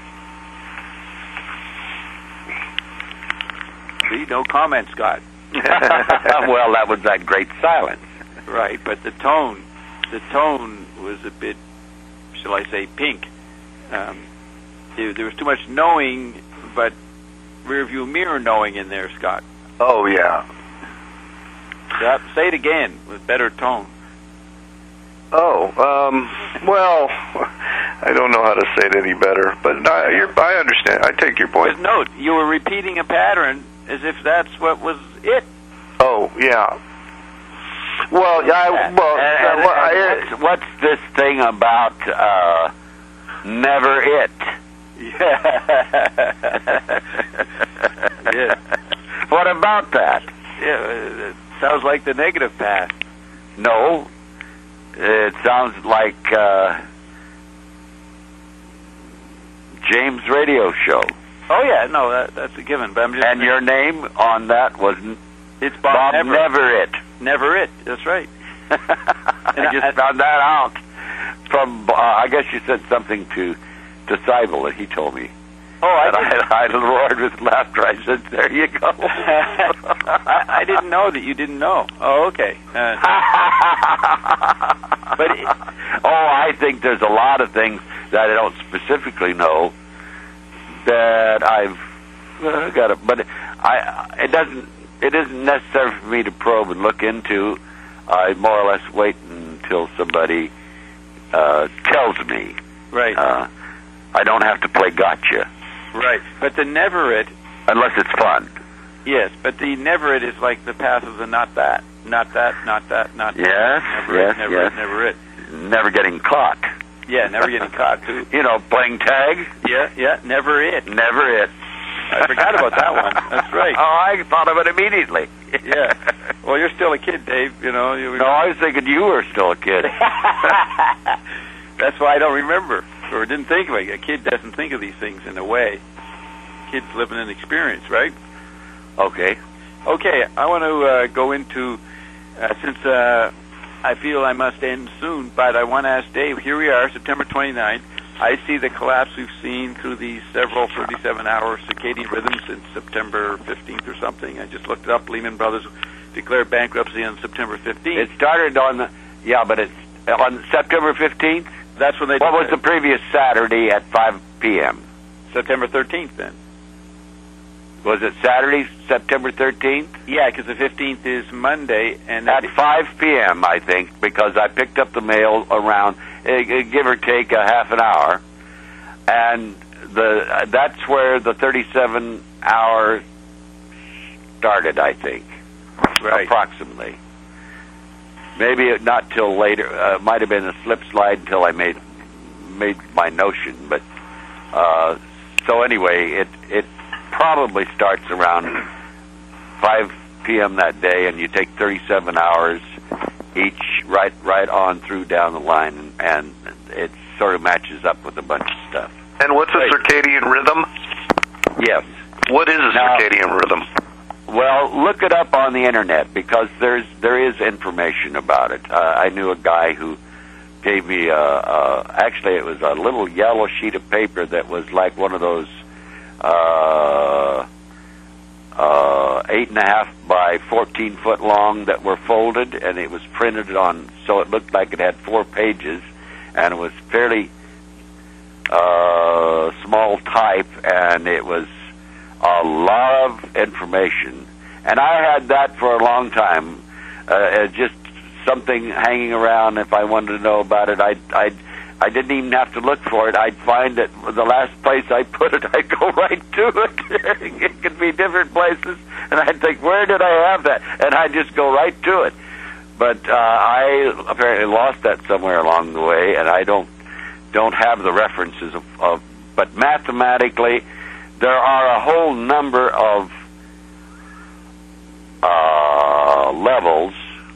See, no comment, Scott. Well, that was that great silence. Right, but the tone, the tone was a bit, shall I say, pink. Um, there, there was too much knowing, but rearview mirror knowing in there, Scott. Oh, yeah. Yep. Say it again with better tone. Oh, um, well, I don't know how to say it any better, but I, you're, I understand. I take your point. But note, you were repeating a pattern as if that's what was it. Oh, yeah. Well, yeah, I, well, and, and, uh, well and I, what's, what's this thing about uh, never it? Yeah. Yeah. What about that? Yeah, it sounds like the negative path. No, it sounds like uh, James' radio show. Oh yeah, no, that, that's a given. But I'm just and your name on that was it's Bob, Bob Never. Neverett. Neverett. That's right. I just found that out from. Uh, I guess you said something to to Seibel, and he told me. Oh, I and I, I roared with laughter. I said, "There you go." I, I didn't know that you didn't know. Oh, okay. Uh, but it, oh, I think there's a lot of things that I don't specifically know that I've uh, got. It, but I it doesn't. It isn't necessary for me to probe and look into. I more or less wait until somebody uh, tells me. Right. Uh, I don't have to play gotcha. Right. But the Neverett, unless it's fun. Yes, but the Neverett is like the path of the not that, not that, not that, not that. Yes, never yes, it, never yes. It, never it. Never getting caught. Yeah, never getting caught too. You know, playing tag. Yeah, yeah, never it. Never it. I forgot about that one. That's right. Oh, I thought of it immediately. Yeah. Well, you're still a kid, Dave. You know. You no, I was thinking you were still a kid. That's why I don't remember or didn't think of it. A kid doesn't think of these things in a way. Kids living an experience, right? Okay. Okay. I want to uh, go into uh, since uh, I feel I must end soon, but I want to ask Dave. Here we are, September twenty-ninth. I see the collapse we've seen through these several thirty-seven hour circadian rhythms since September fifteenth or something. I just looked it up. Lehman Brothers declared bankruptcy on September fifteenth. It started on the, yeah, but it's, On September fifteenth? That's when they... What was the previous Saturday at five p.m.? September thirteenth, then. Was it Saturday, September thirteenth? Yeah, because the fifteenth is Monday. And at five p.m., I think, because I picked up the mail around, uh, give or take a half an hour, and the uh, that's where the thirty-seven hour started, I think, right. approximately. Maybe it, not till later. It uh, might have been a slip slide until I made made my notion. But uh, so anyway, it it probably starts around five p.m. that day, and you take thirty-seven hours each, right right on through down the line, and it sort of matches up with a bunch of stuff. And what's a circadian rhythm? Yes. What is a now, circadian rhythm? Well, look it up on the internet, because there's there is information about it. Uh, I knew a guy who gave me a, a actually it was a little yellow sheet of paper that was like one of those uh, uh, eight and a half by fourteen foot long that were folded, and it was printed on, so it looked like it had four pages, and it was fairly uh, small type, and it was a lot of information, and I had that for a long time. Uh, just something hanging around. If I wanted to know about it, I I I didn't even have to look for it. I'd find that the last place I put it, I'd go right to it. It could be different places, and I'd think, where did I have that? And I'd just go right to it. But uh, I apparently lost that somewhere along the way, and I don't don't have the references of. of but mathematically, there are a whole number of uh, levels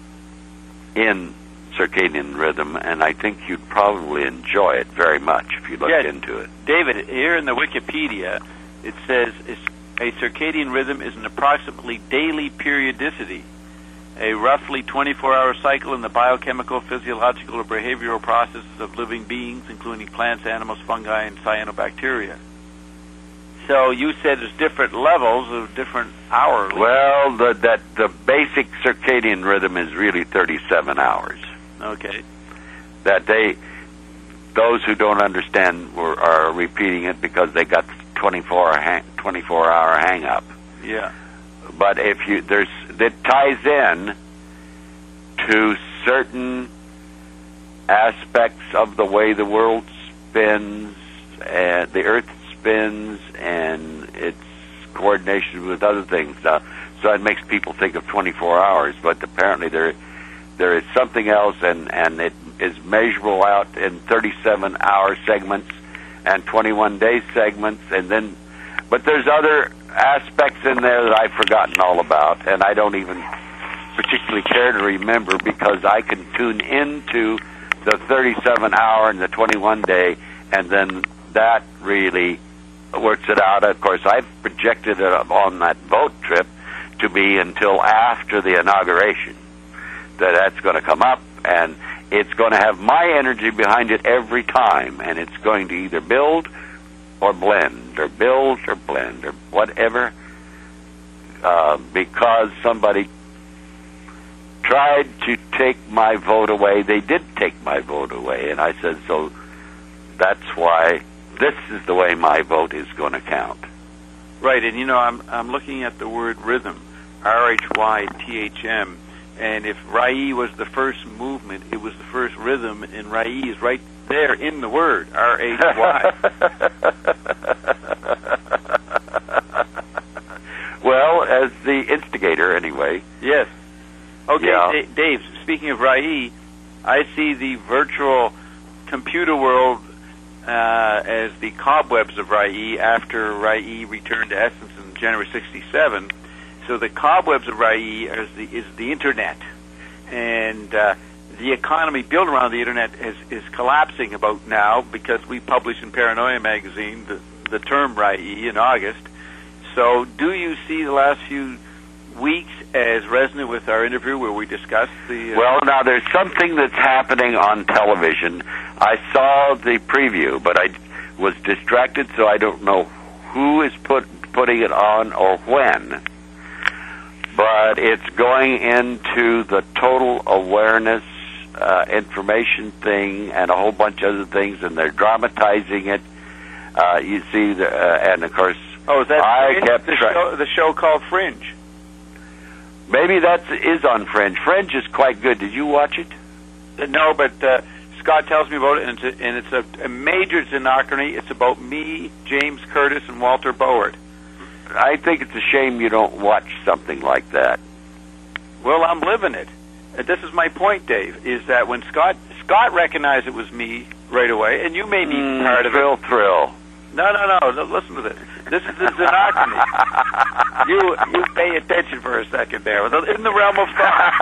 in circadian rhythm, and I think you'd probably enjoy it very much if you looked yes. into it. David, here in the Wikipedia, it says a circadian rhythm is an approximately daily periodicity, a roughly twenty-four hour cycle in the biochemical, physiological, or behavioral processes of living beings, including plants, animals, fungi, and cyanobacteria. So you said there's different levels of different hours. Well, the, that the basic circadian rhythm is really thirty-seven hours. Okay. That they, those who don't understand were, are repeating it because they got twenty-four hour hang up. Yeah. But if you, there's, that ties in to certain aspects of the way the world spins, and the Earth spins, and its coordination with other things. Uh, so it makes people think of twenty-four hours, but apparently there there is something else, and, and it is measurable out in thirty-seven hour segments and twenty-one day segments, and then, but there's other aspects in there that I've forgotten all about, and I don't even particularly care to remember, because I can tune into the thirty-seven hour and the twenty-one day, and then that really works it out. Of course, I've projected it on that boat trip to be until after the inauguration that that's going to come up, and it's going to have my energy behind it every time, and it's going to either build or blend, or build or blend, or whatever, uh, because somebody tried to take my vote away. They did take my vote away, and I said, so that's why this is the way my vote is going to count. Right, and you know, I'm I'm looking at the word rhythm, R H Y T H M, and if Rai was the first movement, it was the first rhythm, and Rai is right there in the word, R H Y. Well, as the instigator, anyway. Yes. Okay, yeah. D- Dave, speaking of Rai, I see the virtual computer world uh, as the cobwebs of Rai after Rai returned to essence in January sixty-seven. So the cobwebs of Rai is the, is the Internet. And uh, the economy built around the Internet is, is collapsing about now, because we published in Paranoia magazine the, the term Rai in August. So do you see the last few weeks as resonant with our interview where we discussed the... Uh, well, now, there's something that's happening on television. I saw the preview, but I was distracted, so I don't know who is put putting it on or when. But it's going into the total awareness uh, information thing and a whole bunch of other things, and they're dramatizing it. Uh, you see, the, uh, and of course, oh, is that I Fringe? kept the, tra- show, the show called Fringe? Maybe that is on Fringe. Fringe is quite good. Did you watch it? Uh, no, but uh, Scott tells me about it, and it's a, and it's a, a major Xenocracy. It's about me, James Curtis, and Walter Boward. I think it's a shame you don't watch something like that. Well, I'm living it. And this is my point, Dave, is that when Scott Scott recognized it was me right away, and you may be Mm, part of thrill, it. thrill. No, no, no, no. Listen to this. This is the Xenocracy. you you pay attention for a second there. In the realm of thought.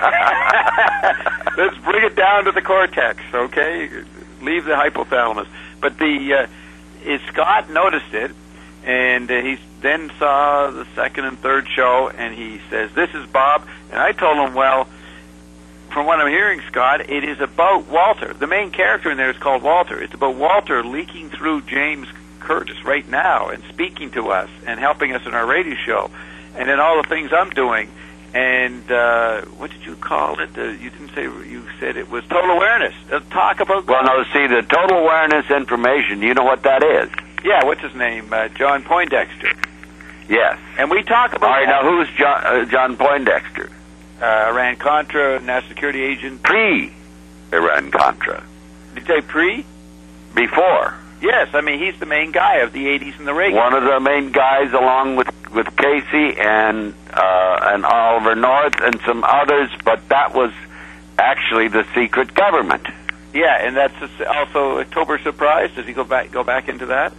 Let's bring it down to the cortex, okay? Leave the hypothalamus. But the uh, is Scott noticed it, and uh, he then saw the second and third show, and he says, "This is Bob." And I told him, well, from what I'm hearing, Scott, it is about Walter. The main character in there is called Walter. It's about Walter leaking through James Curtis right now and speaking to us and helping us in our radio show, and then all the things I'm doing. And uh, what did you call it? Uh, you didn't say. You said it was total awareness. Uh, talk about. Well, no. See, the total awareness information. You know what that is? Yeah. What's his name? Uh, John Poindexter. Yes. And we talk about. All right. that. Now, who's John, uh, John Poindexter? Uh, Iran Contra, national security agent. Pre Iran Contra. Did you say pre? Before. Yes, I mean, he's the main guy of the eighties and the Reagan. One of the main guys, along with with Casey and uh, and Oliver North and some others, but that was actually the secret government. Yeah, and that's also October Surprise. Does he go back go back into that?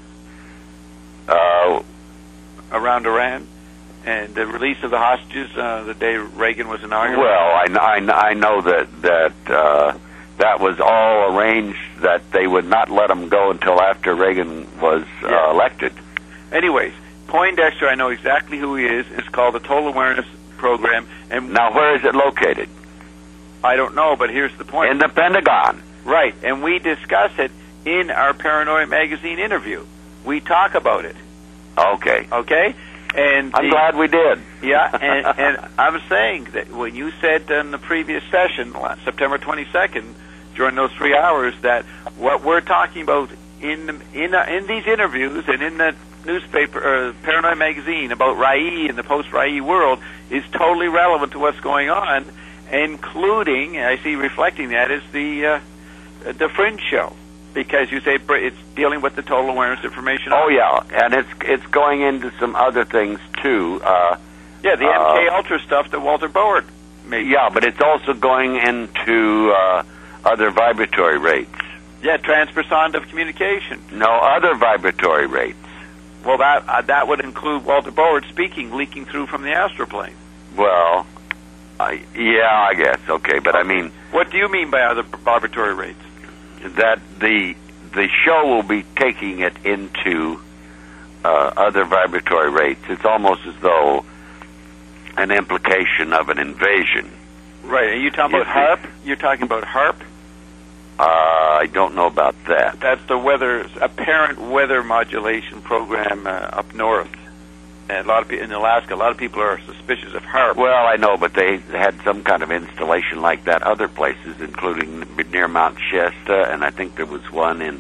Uh, Around Iran and the release of the hostages uh, the day Reagan was inaugurated. well, I, I, I know that that uh, that was all arranged, that they would not let him go until after Reagan was uh, Yeah. elected. Anyways, Poindexter, I know exactly who he is. It's called the Total Awareness Program, and Now, where is it located? I don't know, but here's the point. In the Pentagon. Right, and we discuss it in our Paranoia Magazine interview. We talk about it. Okay. Okay, and I'm the, glad we did. Yeah, and, and I'm saying that when you said in the previous session, last September twenty-second, during those three hours, that what we're talking about in the, in uh, in these interviews and in the newspaper, uh, Paranoia Magazine, about Rai and the post-Rai world is totally relevant to what's going on, including, I see reflecting that, is the uh, the Fringe show. Because you say it's dealing with the total awareness information. Oh yeah, and it's it's going into some other things too. Uh, yeah, the uh, M K Ultra stuff that Walter Boward made. Yeah, but it's also going into uh, other vibratory rates. Yeah, transpersonal communication. No, other vibratory rates. Well, that uh, that would include Walter Boward speaking, leaking through from the astroplane. Well, I, yeah, I guess okay, but I mean, what do you mean by other vibratory rates? That the the show will be taking it into uh, other vibratory rates. It's almost as though an implication of an invasion. Right. Are you talking You about see- HARP? You're talking about HARP? Uh, I don't know about that. That's the weather, apparent weather modulation program uh, up north. And a lot of people in Alaska, a lot of people are suspicious of HARP. Well, I know, but they had some kind of installation like that other places, including near Mount Shasta, and I think there was one in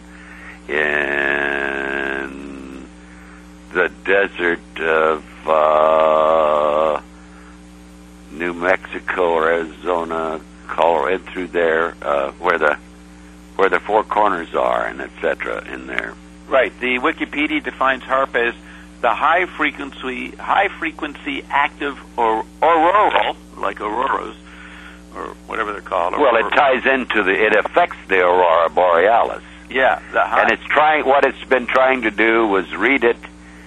in the desert of uh, New Mexico or Arizona, Colorado, and through there, uh, where the where the four corners are, and et cetera, in there. Right. The Wikipedia defines HARP as the high frequency, high frequency active or auroral, like auroras, or whatever they're called. Well, aurora. it ties into the, it affects the aurora borealis. Yeah, the high, And it's trying, what it's been trying to do was read it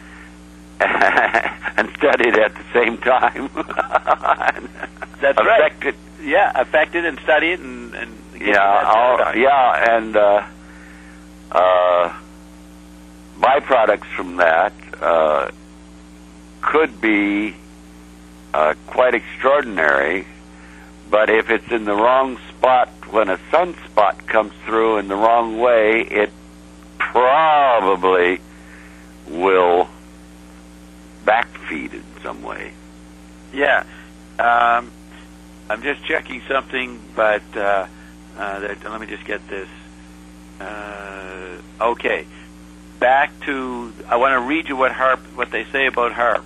and study it at the same time. That's affect right. it. Yeah, affect it and study it and, and get to Yeah, that all, paradigm. yeah, and uh, uh, byproducts from that uh, could be uh, quite extraordinary, but if it's in the wrong spot when a sunspot comes through in the wrong way, it probably will backfeed in some way. Yeah. Um, I'm just checking something, but uh, Uh, that, let me just get this. Uh, okay. Back to, I want to read you what HAARP, what they say about HAARP.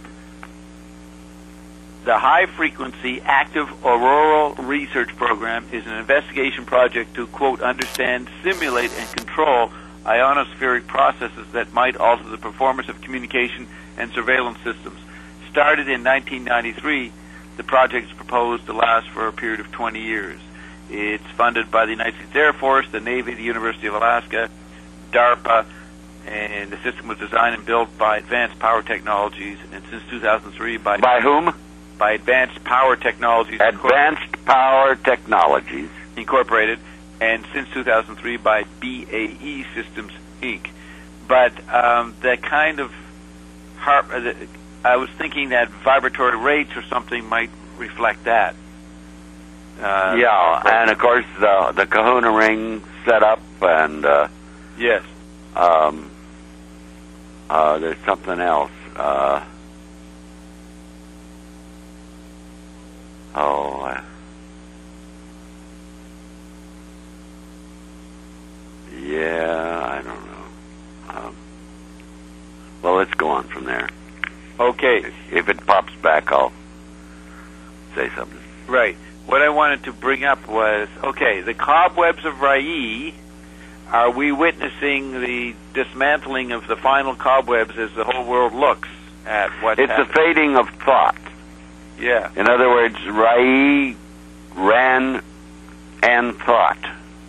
The High Frequency Active Auroral Research Program is an investigation project to, quote, understand, simulate, and control ionospheric processes that might alter the performance of communication and surveillance systems. Started in nineteen ninety-three, the project is proposed to last for a period of twenty years. It's funded by the United States Air Force, the Navy, the University of Alaska, DARPA, and the system was designed and built by Advanced Power Technologies, and since two thousand three by... By whom? By Advanced Power Technologies. Advanced Power Technologies. Incorporated, and since two thousand three by B A E Systems, Incorporated. But um, that kind of... HAARP, uh, I was thinking that vibratory rates or something might reflect that. Uh, yeah, and of course the the Kahuna ring setup, and uh, yes, um, uh, there's something else. Uh, oh, uh, yeah, I don't know. Um, well, let's go on from there. Okay. If it pops back, I'll say something. Right. What I wanted to bring up was, okay, the cobwebs of Rai, are we witnessing the dismantling of the final cobwebs as the whole world looks at what It's happened? a fading of thought. Yeah. In other words, Rai ran and thought.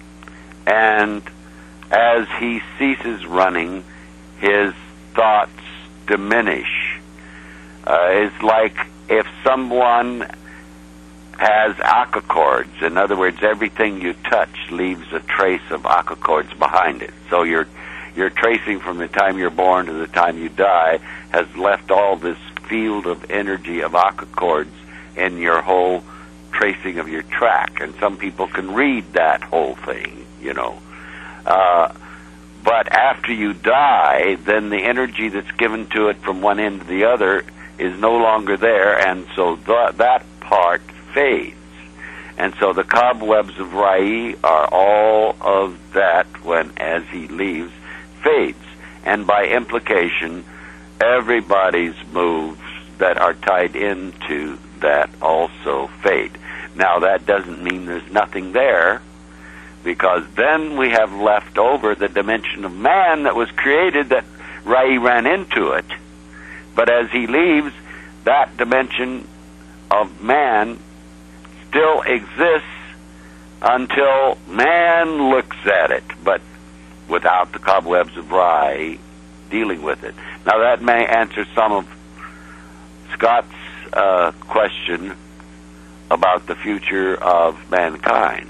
And as he ceases running, his thoughts diminish. Uh, it's like if someone has aqua cords. In other words, everything you touch leaves a trace of aqua cords behind it. So you're you're tracing from the time you're born to the time you die has left all this field of energy of aqua cords in your whole tracing of your track. And some people can read that whole thing, you know. Uh, but after you die, then the energy that's given to it from one end to the other is no longer there, and so th- that part fades. And so the cobwebs of Rai are all of that when, as he leaves, fades. And by implication, everybody's moves that are tied into that also fade. Now, that doesn't mean there's nothing there, because then we have left over the dimension of man that was created that Rai ran into it. But as he leaves, that dimension of man still exists until man looks at it, but without the cobwebs of Rai dealing with it. Now, that may answer some of Scott's uh, question about the future of mankind.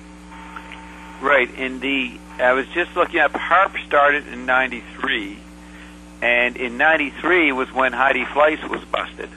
Right. In the, I was just looking up, HAARP started in ninety-three, and in ninety-three was when Heidi Fleiss was busted.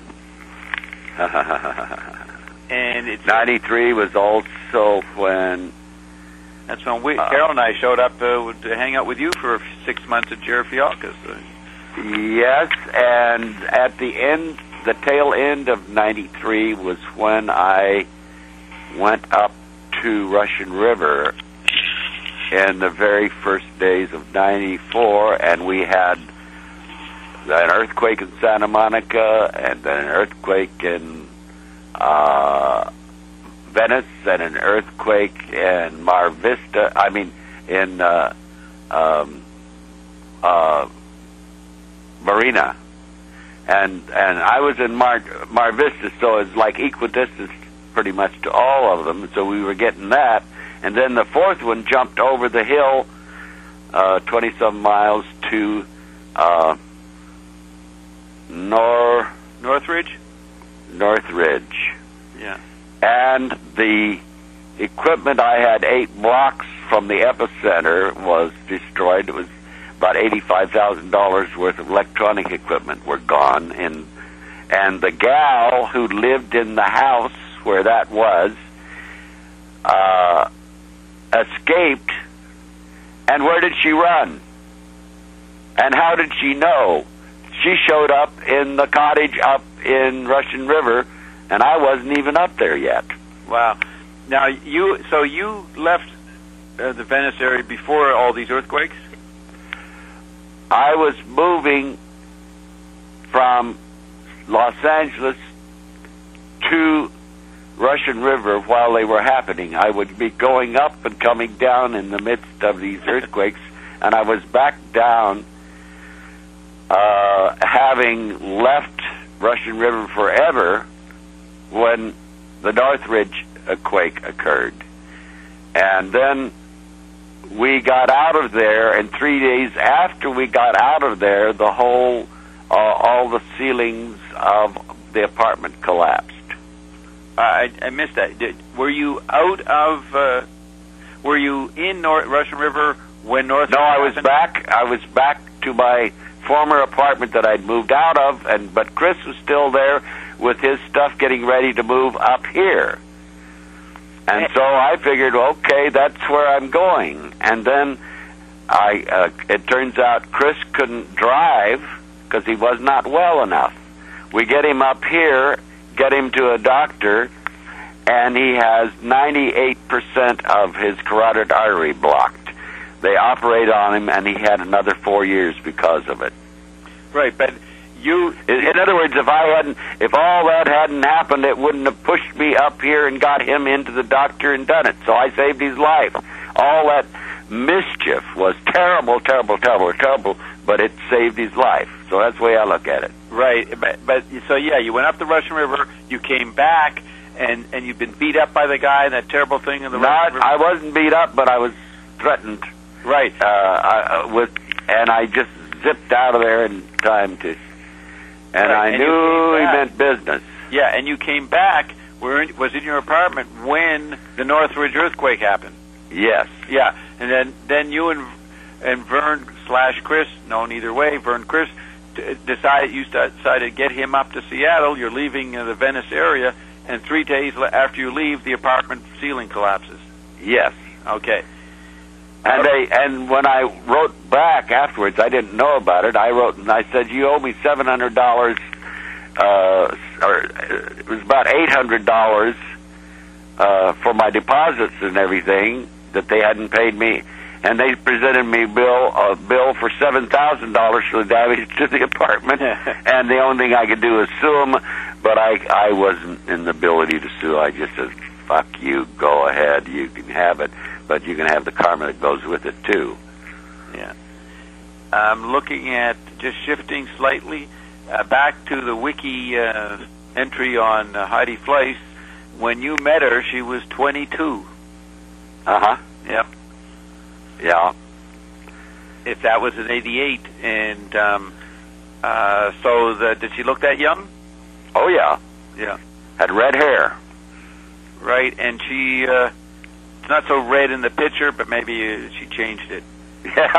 And it's ninety-three was also when... That's when we, uh, Carol and I showed up uh, to hang out with you for six months at Jerifialcas. Yes, and at the end, the tail end of ninety-three was when I went up to Russian River in the very first days of ninety-four, and we had an earthquake in Santa Monica, and then an earthquake in uh, Venice, and an earthquake in Mar Vista, I mean, in uh, um, uh, Marina. And and I was in Mar, Mar Vista, so it's like equidistant pretty much to all of them, so we were getting that. And then the fourth one jumped over the hill uh, twenty-some miles to uh, Nor... Northridge? Northridge. Yeah. And the equipment I had eight blocks from the epicenter was destroyed. It was about eighty-five thousand dollars worth of electronic equipment were gone. And, and the gal who lived in the house where that was uh, escaped. And where did she run? And how did she know? She showed up in the cottage up in Russian River, and I wasn't even up there yet. Wow. Now, you, so you left uh, the Venice area before all these earthquakes? I was moving from Los Angeles to Russian River while they were happening. I would be going up and coming down in the midst of these earthquakes, and I was back down, uh, having left Russian River forever when the Northridge quake occurred. And then we got out of there, and three days after we got out of there, the whole, uh, all the ceilings of the apartment collapsed. I, I missed that. Did, were you out of? Uh, were you in North Russian River when North? No, I was happened? back. I was back to my former apartment that I'd moved out of, and but Chris was still there with his stuff, getting ready to move up here. And so I figured, okay, that's where I'm going. And then I, uh, it turns out Chris couldn't drive because he was not well enough. We get him up here, get him to a doctor, and he has ninety-eight percent of his carotid artery blocked. They operate on him, and he had another four years because of it. Right, but you... In, in other words, if I hadn't, if all that hadn't happened, it wouldn't have pushed me up here and got him into the doctor and done it. So I saved his life. All that mischief was terrible, terrible, terrible, terrible, but it saved his life. So that's the way I look at it. Right, but, but so yeah, you went up the Russian River, you came back, and, and you've been beat up by the guy and that terrible thing in the Not, Russian River? I wasn't beat up, but I was threatened. Right. Uh, I, with, and I just zipped out of there in time to, and Right, I and knew you he came meant business. Yeah, and you came back, were in, was in your apartment when the Northridge earthquake happened. Yes. Yeah, and then, then you and and Vern slash Chris, known either way, Vern Chris, d- decided you decided to get him up to Seattle. You're leaving uh, the Venice area, and three days le- after you leave, the apartment ceiling collapses. Yes. Okay. And they, and when I wrote back afterwards, I didn't know about it. I wrote and I said, "You owe me seven hundred dollars, uh, or it was about eight hundred dollars uh, for my deposits and everything that they hadn't paid me." And they presented me bill a bill for seven thousand dollars for the damage to the apartment. And the only thing I could do is sue them, but I I wasn't in the ability to sue. I just said, "Fuck you, go ahead, you can have it." But you can have the karma that goes with it, too. Yeah. I'm looking at, just shifting slightly, uh, back to the wiki uh, entry on uh, Heidi Fleiss. When you met her, she was twenty-two. Uh-huh. Yep. Yeah. If that was in eighty-eight. And um, uh, so the, did she look that young? Oh, yeah. Yeah. Had red hair. Right, and she... Uh, It's not so red in the picture, but maybe uh, she changed it. Yeah.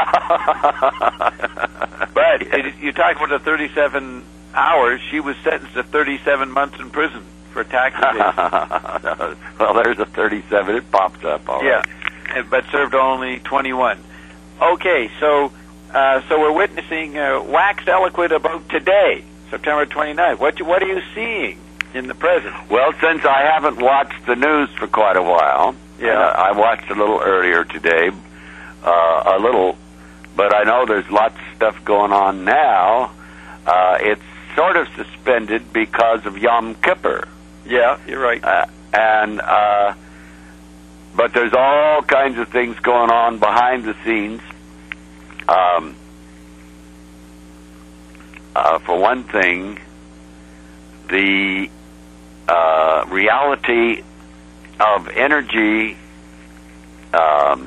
But it, you talk about the thirty-seven hours. She was sentenced to thirty-seven months in prison for tax evasion. Well, there's a thirty-seven. It pops up all yeah, right. and, but served only twenty-one. Okay, so uh, so we're witnessing uh, wax eloquent about today, September twenty-ninth. What you, what are you seeing in the present? Well, since I haven't watched the news for quite a while, Yeah. uh, I watched a little earlier today, uh, a little, but I know there's lots of stuff going on now. Uh, it's sort of suspended because of Yom Kippur. Yeah, you're right. Uh, and, uh, but there's all kinds of things going on behind the scenes. Um, uh, for one thing, the uh, reality of energy um,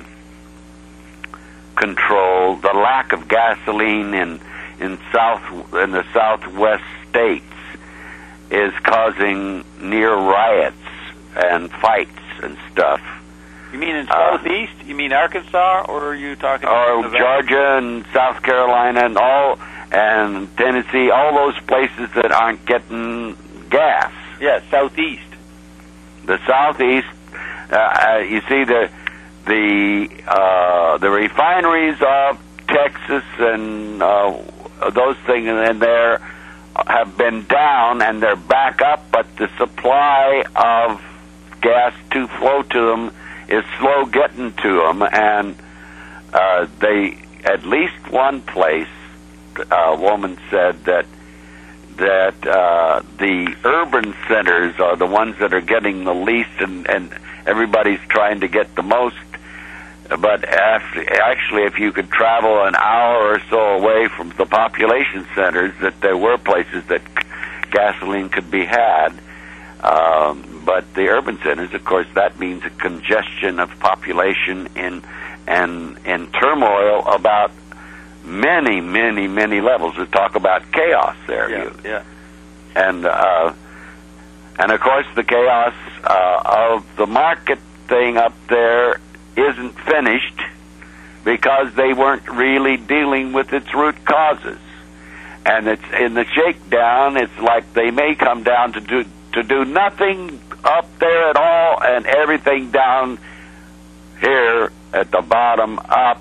control, the lack of gasoline in in south in the southwest states is causing near riots and fights and stuff. You mean in Uh, southeast? You mean Arkansas, or are you talking Or about Georgia and South Carolina and all and Tennessee, all those places that aren't getting gas. Yeah, southeast. The southeast, uh, uh, you see the the uh, the refineries of Texas and uh, those things in there have been down and they're back up, but the supply of gas to flow to them is slow getting to them, and uh, they, at least one place, a woman said that that uh, the urban centers are the ones that are getting the least, and, and everybody's trying to get the most. But after, actually, if you could travel an hour or so away from the population centers, that there were places that gasoline could be had. Um, but the urban centers, of course, that means a congestion of population in, and, and turmoil about many, many, many levels. We talk about chaos there. Yeah, you. yeah. And, uh, and of course, the chaos uh, of the market thing up there isn't finished because they weren't really dealing with its root causes. And it's in the shakedown, it's like they may come down to do to do nothing up there at all and everything down here at the bottom up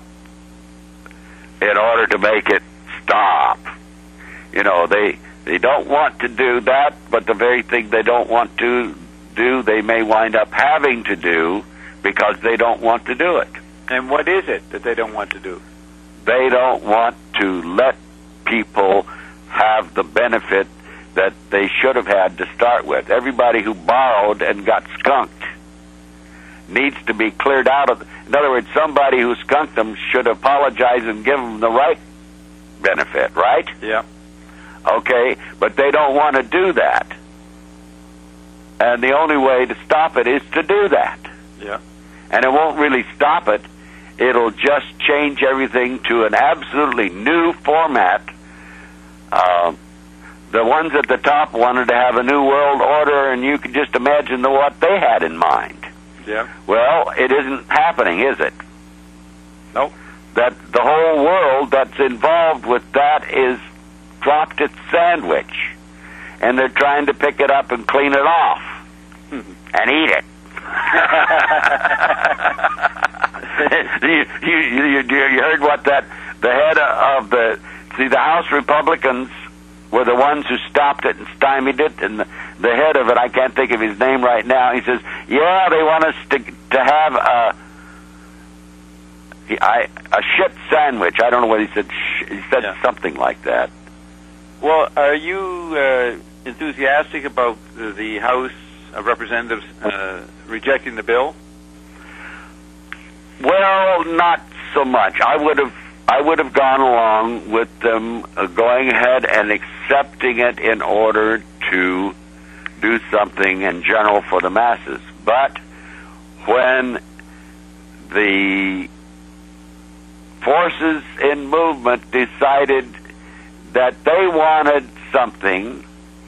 in order to make it stop. You know, they they don't want to do that, but the very thing they don't want to do, they may wind up having to do because they don't want to do it. And what is it that they don't want to do? They don't want to let people have the benefit that they should have had to start with. Everybody who borrowed and got skunked needs to be cleared out of. In other words, somebody who skunked them should apologize and give them the right benefit, right? Yeah. Okay, but they don't want to do that. And the only way to stop it is to do that. Yeah. And it won't really stop it. It'll just change everything to an absolutely new format. Uh, the ones at the top wanted to have a new world order, and you can just imagine the, what they had in mind. Yeah. Well, it isn't happening, is it? Nope. That the whole world that's involved with that is dropped its sandwich, and they're trying to pick it up and clean it off and eat it. you, you, you, you heard what that the head of the see the House Republicans were the ones who stopped it and stymied it, and the, the head of it, I can't think of his name right now, he says, yeah, they want us to to have a I, a shit sandwich. I don't know what he said. He said yeah. something like that. Well, are you uh, enthusiastic about the, the House of Representatives uh, rejecting the bill? Well, not so much. I would have I would have gone along with them uh, going ahead and accepting it in order to do something in general for the masses. But when the forces in movement decided that they wanted something,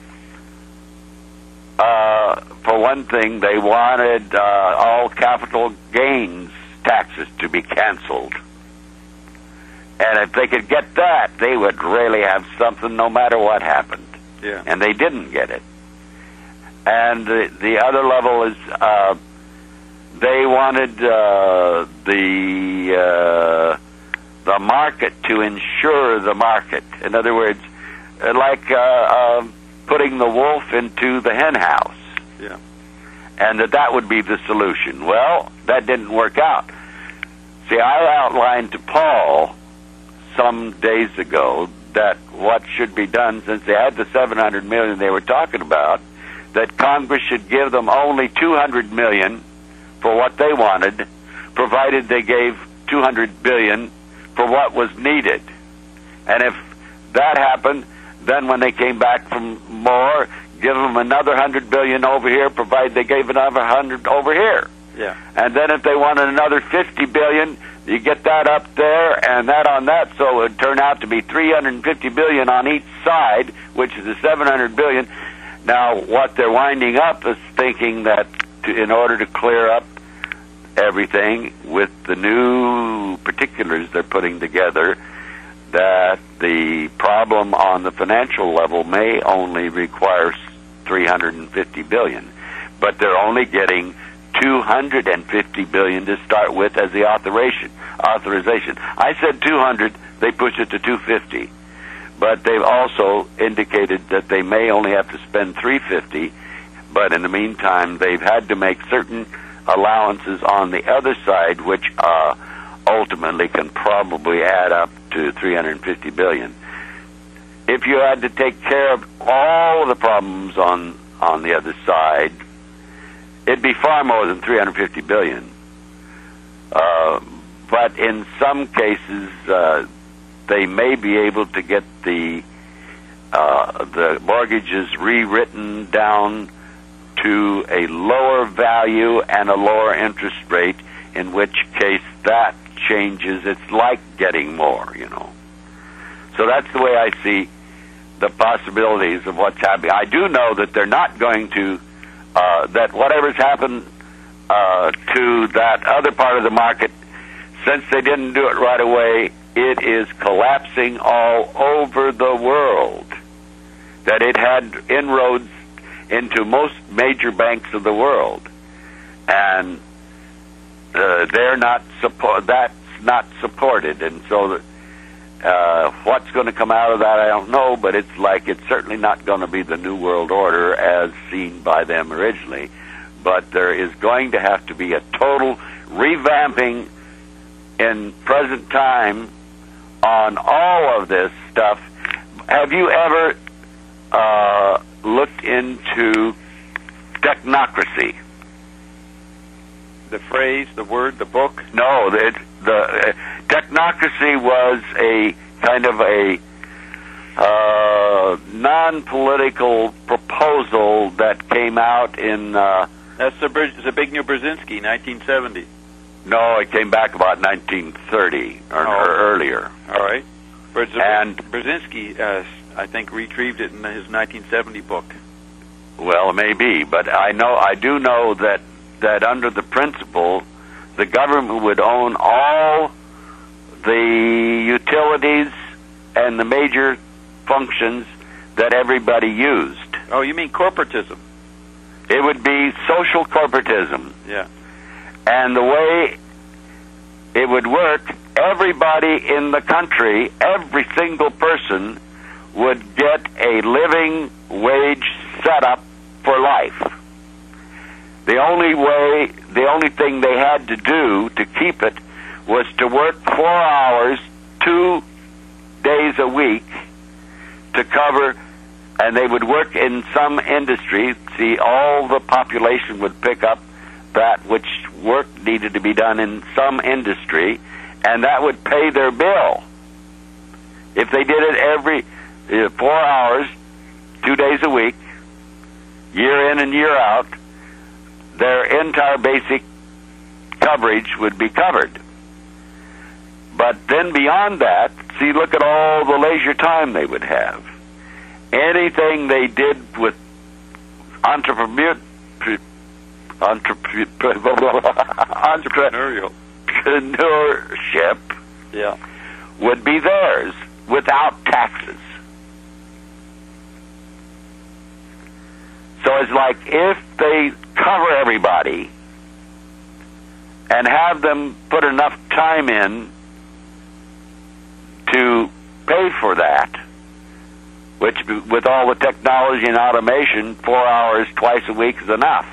uh, for one thing, they wanted uh, all capital gains taxes to be canceled. And if they could get that, they would really have something no matter what happened. Yeah. And they didn't get it. And the, the other level is uh, they wanted uh, the uh, the market to insure the market. In other words, like uh, uh, putting the wolf into the hen house. Yeah. And that that would be the solution. Well, that didn't work out. See, I outlined to Paul some days ago that what should be done, since they had the seven hundred million they were talking about, that Congress should give them only two hundred million for what they wanted, provided they gave two hundred billion for what was needed. And if that happened, then when they came back from more, give them another one hundred billion over here, provided they gave another one hundred over here. Yeah. And then if they wanted another fifty billion, you get that up there and that on that, so it would turn out to be three hundred fifty billion on each side, which is the seven hundred billion. Now, what they're winding up is thinking that to, in order to clear up everything with the new particulars they're putting together, that the problem on the financial level may only require three hundred fifty billion, but they're only getting two hundred fifty billion to start with as the authorization. Authorization. I said two hundred, they push it to two hundred fifty, but they've also indicated that they may only have to spend three hundred fifty. But in the meantime, they've had to make certain allowances on the other side, which uh, ultimately can probably add up to three hundred fifty billion dollars. If you had to take care of all of the problems on, on the other side, it'd be far more than three hundred fifty billion dollars. Uh, but in some cases, uh, they may be able to get the uh, the mortgages rewritten down to a lower value and a lower interest rate, in which case that changes. It's like getting more, you know. So that's the way I see the possibilities of what's happening. I do know that they're not going to, uh, that whatever's happened uh, to that other part of the market, since they didn't do it right away, it is collapsing all over the world. That it had inroads into most major banks of the world, and uh, they're not support. That's not supported, and so uh, what's going to come out of that, I don't know. But it's like it's certainly not going to be the New World Order as seen by them originally. But there is going to have to be a total revamping in present time on all of this stuff. Have you ever uh, looked into technocracy? The phrase, the word, the book? No, the, the uh, technocracy was a kind of a uh, non-political proposal that came out in... Uh, That's Zbigniew Brzezinski, nineteen seventy. No, it came back about nineteen thirty or, oh. or earlier. All right. But and Brzezinski, uh, I think, retrieved it in his nineteen seventy book. Well, it may be, but I know I do know that that under the principle, the government would own all the utilities and the major functions that everybody used. Oh, you mean corporatism? It would be social corporatism. Yeah. And the way it would work, everybody in the country, every single person, would get a living wage setup for life. The only way, the only thing they had to do to keep it was to work four hours, two days a week to cover, and they would work in some industry. See, all the population would pick up that which work needed to be done in some industry, and that would pay their bill. If they did it every uh, four hours, two days a week, year in and year out, their entire basic coverage would be covered. But then beyond that, see, look at all the leisure time they would have. Anything they did with entrepreneur, entrepreneur, entrepreneurial entrepreneurship yeah. would be theirs without taxes. So it's like if they cover everybody and have them put enough time in to pay for that, which with all the technology and automation, four hours twice a week is enough.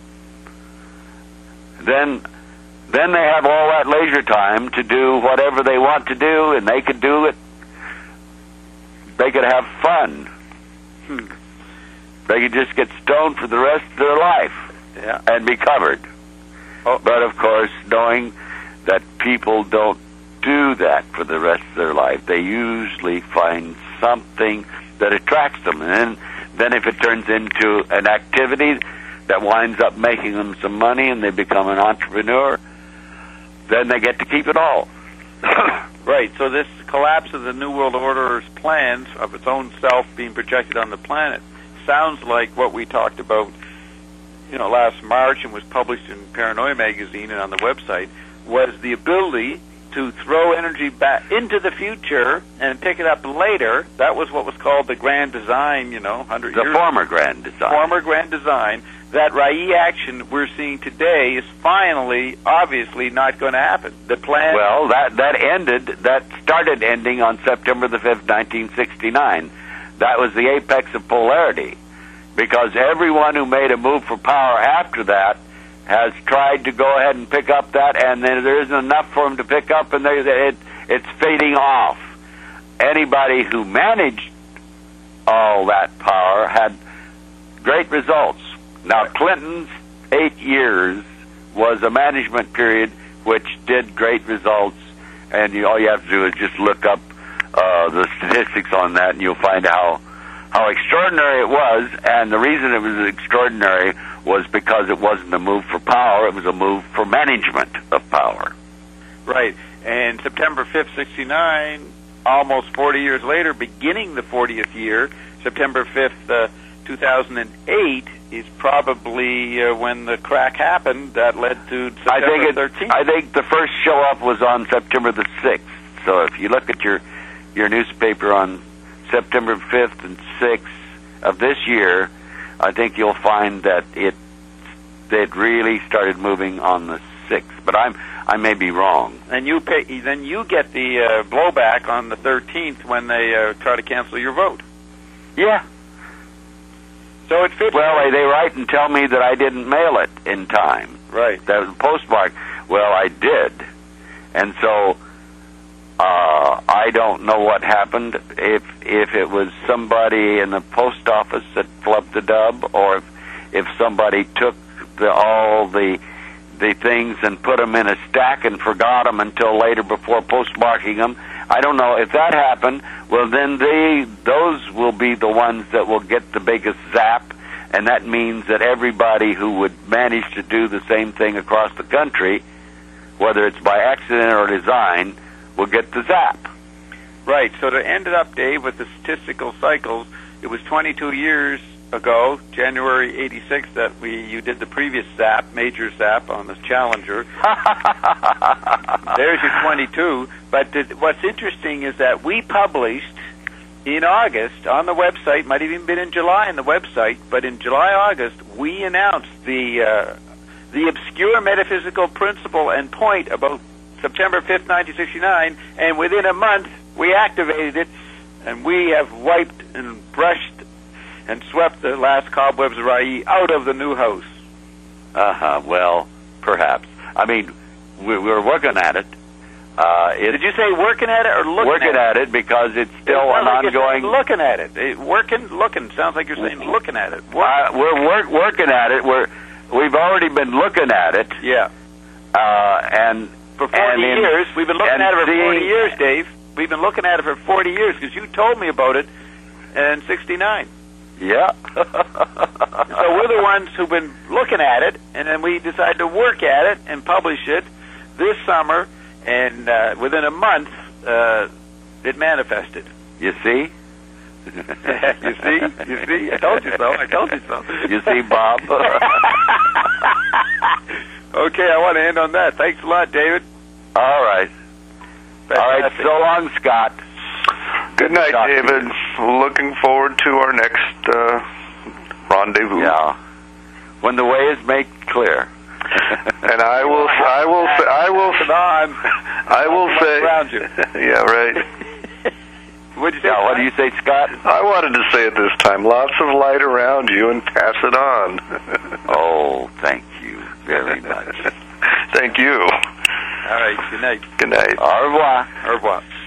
Then then they have all that leisure time to do whatever they want to do, and they could do it. They could have fun. Hmm. They could just get stoned for the rest of their life yeah. and be covered. Oh. But, of course, knowing that people don't do that for the rest of their life, they usually find something that attracts them. And then, then if it turns into an activity that winds up making them some money and they become an entrepreneur, then they get to keep it all. Right, so this collapse of the New World Order's plans of its own self being projected on the planet sounds like what we talked about, you know, last March and was published in Paranoia magazine and on the website, was the ability to throw energy back into the future and pick it up later. That was what was called the grand design, you know, one hundred the years former grand design. Former grand design. That Rai action we're seeing today is finally, obviously, not going to happen. The plan... Well, that, that ended, that started ending on September the fifth, nineteen sixty-nine. That was the apex of polarity, because everyone who made a move for power after that has tried to go ahead and pick up that, and then there isn't enough for them to pick up, and they, it, it's fading off. Anybody who managed all that power had great results. Now, Clinton's eight years was a management period which did great results, and you, all you have to do is just look up uh, the statistics on that, and you'll find how how extraordinary it was. And the reason it was extraordinary was because it wasn't a move for power, it was a move for management of power. Right. And September fifth, sixty-nine, almost forty years later, beginning the fortieth year, September fifth, uh, two thousand eight, is probably uh, when the crack happened that led to September I think it, thirteenth. I think the first show up was on September the sixth. So if you look at your, your newspaper on September fifth and sixth of this year, I think you'll find that it it really started moving on the sixth. But I'm I may be wrong. And you pay, then you get the uh, blowback on the thirteenth when they uh, try to cancel your vote. Yeah. So it fits. Well, they, they write and tell me that I didn't mail it in time. Right. That was postmarked. Well, I did. And so uh, I don't know what happened. If if it was somebody in the post office that flubbed the dub, or if, if somebody took the, all the the things and put them in a stack and forgot them until later before postmarking them. I don't know. If that happened, well, then they those will be the ones that will get the biggest zap, and that means that everybody who would manage to do the same thing across the country, whether it's by accident or design, will get the zap. Right. So to end it up, Dave, with the statistical cycles, it was twenty-two years ago, January eighty-six, that we you did the previous zap, major zap on the Challenger. There's your twenty-two. But th- what's interesting is that we published in August on the website, might have even been in July on the website, but in July, August, we announced the uh, the obscure metaphysical principle and point about September fifth, nineteen sixty-nine, and within a month, we activated it, and we have wiped and brushed and swept the last cobwebs of Rai out of the new house. Uh-huh. Well, perhaps. I mean, we, we're working at it. Uh, Did you say working at it or looking working at it? at it because it's still It an sounds like you're ongoing... saying looking at it. it. Working, looking. Sounds like you're saying looking at it. Uh, we're work, working at it. We're, we've already been looking at it. Yeah. Uh, and For forty and in, years. We've been looking and at it for seeing, forty years, Dave. We've been looking at it for forty years because you told me about it in sixty-nine. Yeah. So we're the ones who've been looking at it, and then we decided to work at it and publish it this summer, and uh, within a month, uh, it manifested. You see? You see? You see? I told you so. I told you so. You see, Bob? Okay, I want to end on that. Thanks a lot, David. All right. Fantastic. All right, so long, Scott. Good night, Talk to David. Looking forward to our next uh, rendezvous. Yeah. When the way is made clear. And I will, I will, I will, I will say, around you. Yeah, right. What'd you say? Yeah, what do you say, Scott? I wanted to say it this time. Lots of light around you, and pass it on. Oh, thank you very much. Thank you. All right. Good night. Good night. Au revoir. Au revoir.